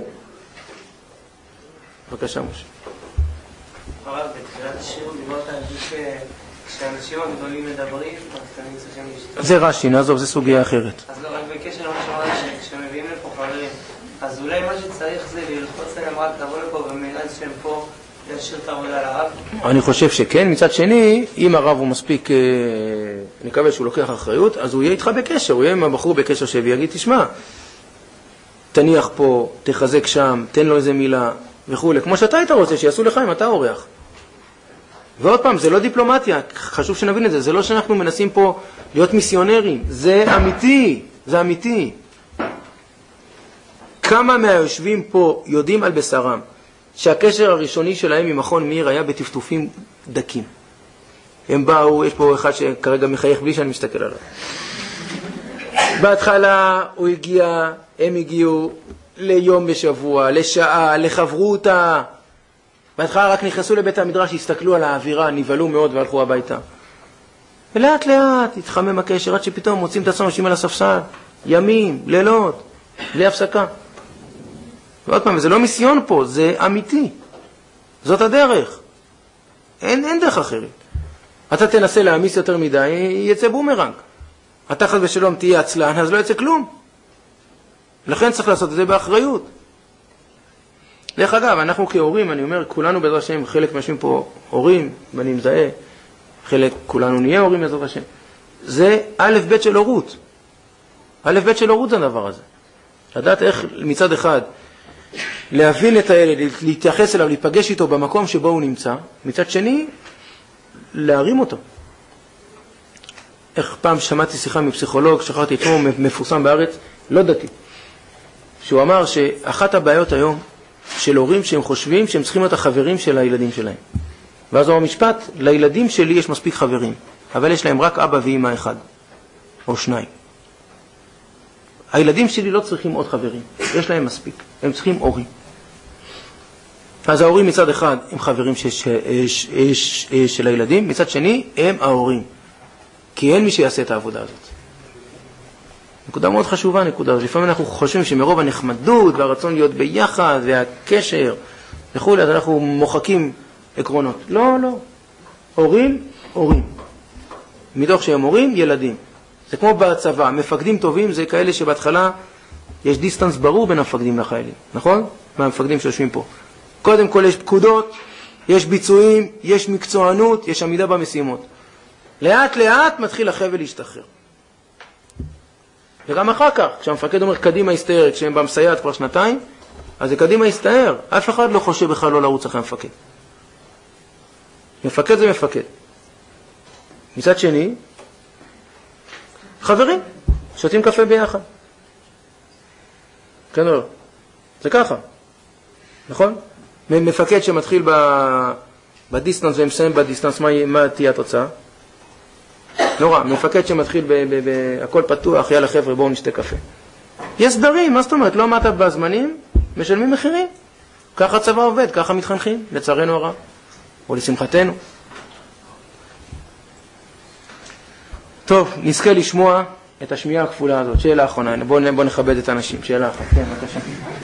בבקשה, משה. הרב, בתחילת השיעור דיברת על זה כשאנשים הגדולים מדברים, אז תמיד צריכים לשתות. זה רש"י, נעזוב, זה סוגיה אחרת. אז לא, רק בקשר למה שאמרת שכשמביאים לפה חברים, אז אולי מה שצריך זה ללחוץ עליהם רק לבוא לפה ומאז שהם פה להשאיר את העבודה לרב? אני חושב שכן. מצד שני, אם הרב הוא מספיק, אני מקווה שהוא לוקח אחריות, אז הוא יהיה איתך בקשר, הוא יהיה עם הבחור בקשר ויגיד, תשמע, תניח פה, תחזק שם, תן לו איזה מילה וכו'. כמו שאתה היית רוצה, שיעשו לך אם אתה אורח. ועוד פעם, זה לא דיפלומטיה, חשוב שנבין את זה, זה לא שאנחנו מנסים פה להיות מיסיונרים, זה אמיתי, זה אמיתי. כמה מהיושבים פה יודעים על בשרם, שהקשר הראשוני שלהם עם מכון מאיר היה בטפטופים דקים. הם באו, יש פה אחד שכרגע מחייך בלי שאני מסתכל עליו. בהתחלה הוא הגיע, הם הגיעו ליום בשבוע, לשעה, לחברותה. בהתחלה רק נכנסו לבית המדרש, הסתכלו על האווירה, נבלו מאוד והלכו הביתה. ולאט לאט התחמם הקשר, עד שפתאום מוצאים את עצמם יושבים על הספסל, ימים, לילות, בלי הפסקה. ועוד פעם, זה לא מיסיון פה, זה אמיתי. זאת הדרך. אין דרך אחרת. אתה תנסה להעמיס יותר מדי, יצא בומרנג. אתה חס ושלום תהיה עצלן, אז לא יצא כלום. לכן צריך לעשות את זה באחריות. דרך אגב, אנחנו כהורים, אני אומר, כולנו בעזרת השם, חלק מהשם פה הורים, ואני מזהה, חלק כולנו נהיה הורים בעזרת השם. זה א' ב' של הורות. א' ב' של הורות זה הדבר הזה. לדעת איך מצד אחד להבין את הילד, להתייחס אליו, להיפגש איתו במקום שבו הוא נמצא, מצד שני, להרים אותו. איך פעם שמעתי שיחה מפסיכולוג, שכחתי את שמו, מפורסם בארץ, לא דתי, שהוא אמר שאחת הבעיות היום של הורים שהם חושבים שהם צריכים להיות החברים של הילדים שלהם. ואז הוא המשפט, לילדים שלי יש מספיק חברים, אבל יש להם רק אבא ואמא אחד, או שניים. הילדים שלי לא צריכים עוד חברים, יש להם מספיק, הם צריכים הורים. אז ההורים מצד אחד הם חברים של הילדים, מצד שני הם ההורים, כי אין מי שיעשה את העבודה הזאת. נקודה מאוד חשובה, נקודה הזאת. לפעמים אנחנו חושבים שמרוב הנחמדות והרצון להיות ביחד והקשר וכו', אז אנחנו מוחקים עקרונות. לא, לא. הורים, הורים. מתוך שהם הורים, ילדים. זה כמו בצבא, מפקדים טובים זה כאלה שבהתחלה יש דיסטנס ברור בין המפקדים לחיילים, נכון? מהמפקדים שיושבים פה. קודם כל יש פקודות, יש ביצועים, יש מקצוענות, יש עמידה במשימות. לאט לאט מתחיל החבל להשתחרר. וגם אחר כך, כשהמפקד אומר קדימה הסתער, כשהם במסייעת כבר שנתיים, אז זה קדימה הסתער. אף אחד לא חושב בכלל לא לרוץ אחרי המפקד. מפקד זה מפקד. מצד שני, חברים, שותים קפה ביחד. כן או לא? זה ככה. נכון? מפקד שמתחיל בדיסטנס ומסיים בדיסטנס, מה תהיה התוצאה? נורא, מפקד שמתחיל הכל פתוח, יאללה חבר'ה, בואו נשתה קפה. יש סדרים, מה זאת אומרת? לא עמדת בזמנים, משלמים מחירים. ככה צבא עובד, ככה מתחנכים, לצערנו הרע, או לשמחתנו. טוב, נזכה לשמוע את השמיעה הכפולה הזאת. שאלה אחרונה, בוא נכבד את האנשים. שאלה אחת, כן, בבקשה.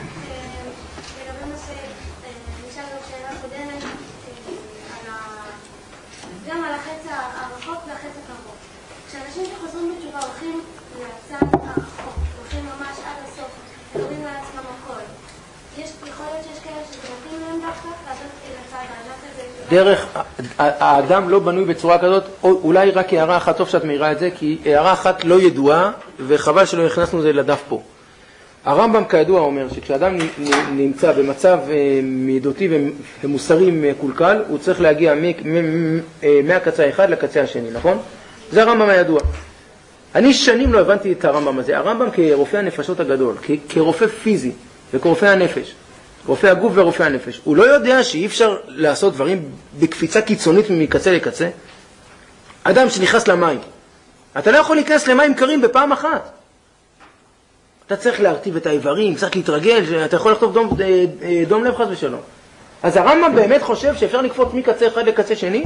גם על החץ הרחוק והחץ הקרוב. כשאנשים שחוזרים בתשובה הולכים לצד הרחוק, הולכים ממש עד הסוף, מדברים לעצמם הכל. יכול להיות שיש כאלה שזה מתאים להם דווקא, לעשות לצד הענק הזה. דרך, האדם לא בנוי בצורה כזאת, אולי רק הערה אחת, טוב שאת מעירה את זה, כי הערה אחת לא ידועה, וחבל שלא הכנסנו זה לדף פה. הרמב"ם כידוע אומר שכשאדם נמצא במצב מידותי ומוסרי מקולקל, הוא צריך להגיע מהקצה האחד לקצה השני, נכון? זה הרמב"ם הידוע. אני שנים לא הבנתי את הרמב"ם הזה. הרמב"ם כרופא הנפשות הגדול, כרופא פיזי וכרופא הנפש, רופא הגוף ורופא הנפש, הוא לא יודע שאי אפשר לעשות דברים בקפיצה קיצונית מקצה לקצה. אדם שנכנס למים, אתה לא יכול להיכנס למים קרים בפעם אחת. אתה צריך להרטיב את האיברים, צריך להתרגל, אתה יכול לכתוב דום לב חס ושלום. אז הרמב"ם באמת חושב שאפשר לקפוץ מקצה אחד לקצה שני?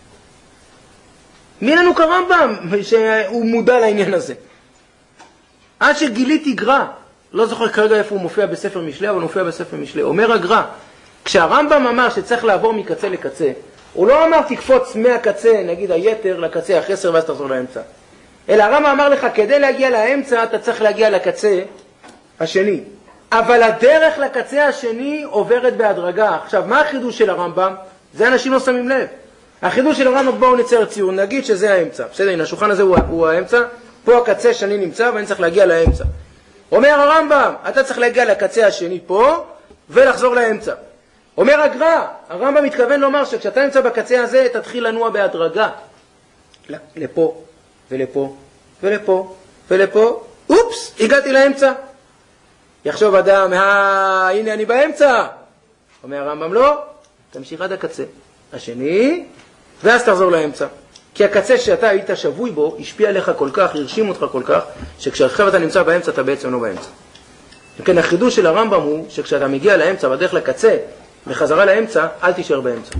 מי לנו כרמב"ם שהוא מודע לעניין הזה? עד שגיליתי גר"א, לא זוכר כרגע איפה הוא מופיע בספר משלי, אבל הוא מופיע בספר משלי. אומר הגר"א, כשהרמב"ם אמר שצריך לעבור מקצה לקצה, הוא לא אמר תקפוץ מהקצה, נגיד היתר, לקצה החסר ואז תחזור לאמצע. אלא הרמב"ם אמר לך, כדי להגיע לאמצע, אתה צריך להגיע לקצה השני. אבל הדרך לקצה השני עוברת בהדרגה. עכשיו, מה החידוש של הרמב"ם? זה אנשים לא שמים לב. החידוש של הרמב"ם, בואו נצייר ציור, נגיד שזה האמצע. בסדר, הנה, השולחן הזה הוא האמצע, פה הקצה השני נמצא ואני צריך להגיע לאמצע. אומר הרמב"ם, אתה צריך להגיע לקצה השני פה ולחזור לאמצע. אומר הגר"א, הרמב"ם מתכוון לומר שכשאתה נמצא בקצה הזה, תתחיל לנוע בהדרגה. לפה. ולפה, ולפה, ולפה, אופס, הגעתי לאמצע. יחשוב אדם, הנה אני באמצע. אומר הרמב"ם, לא, תמשיך עד הקצה השני, ואז תחזור לאמצע. כי הקצה שאתה היית שבוי בו, השפיע עליך כל כך, הרשים אותך כל כך, שכשאחר אתה נמצא באמצע, אתה בעצם לא באמצע. וכן, החידוש של הרמב"ם הוא, שכשאתה מגיע לאמצע, בדרך לקצה, וחזרה לאמצע, אל תישאר באמצע.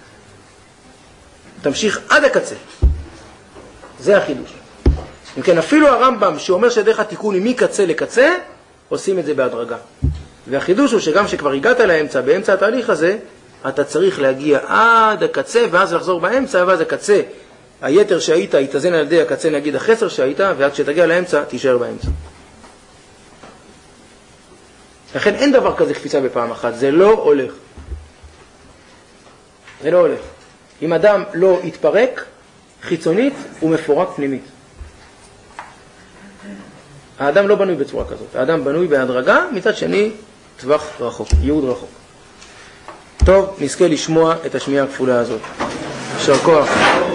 תמשיך עד הקצה. זה החידוש. אם כן, אפילו הרמב"ם שאומר שדרך התיקון היא מקצה לקצה, עושים את זה בהדרגה. והחידוש הוא שגם שכבר הגעת לאמצע, באמצע התהליך הזה, אתה צריך להגיע עד הקצה, ואז לחזור באמצע, ואז הקצה, היתר שהיית, יתאזן על ידי הקצה, נגיד החסר שהיית, ועד שתגיע לאמצע, תישאר באמצע. לכן אין דבר כזה קפיצה בפעם אחת, זה לא הולך. זה לא הולך. אם אדם לא יתפרק, חיצונית הוא מפורק פנימית. האדם לא בנוי בצורה כזאת. האדם בנוי בהדרגה, מצד שני, טווח רחוק, ייעוד רחוק. טוב, נזכה לשמוע את השמיעה הכפולה הזאת. יישר כוח.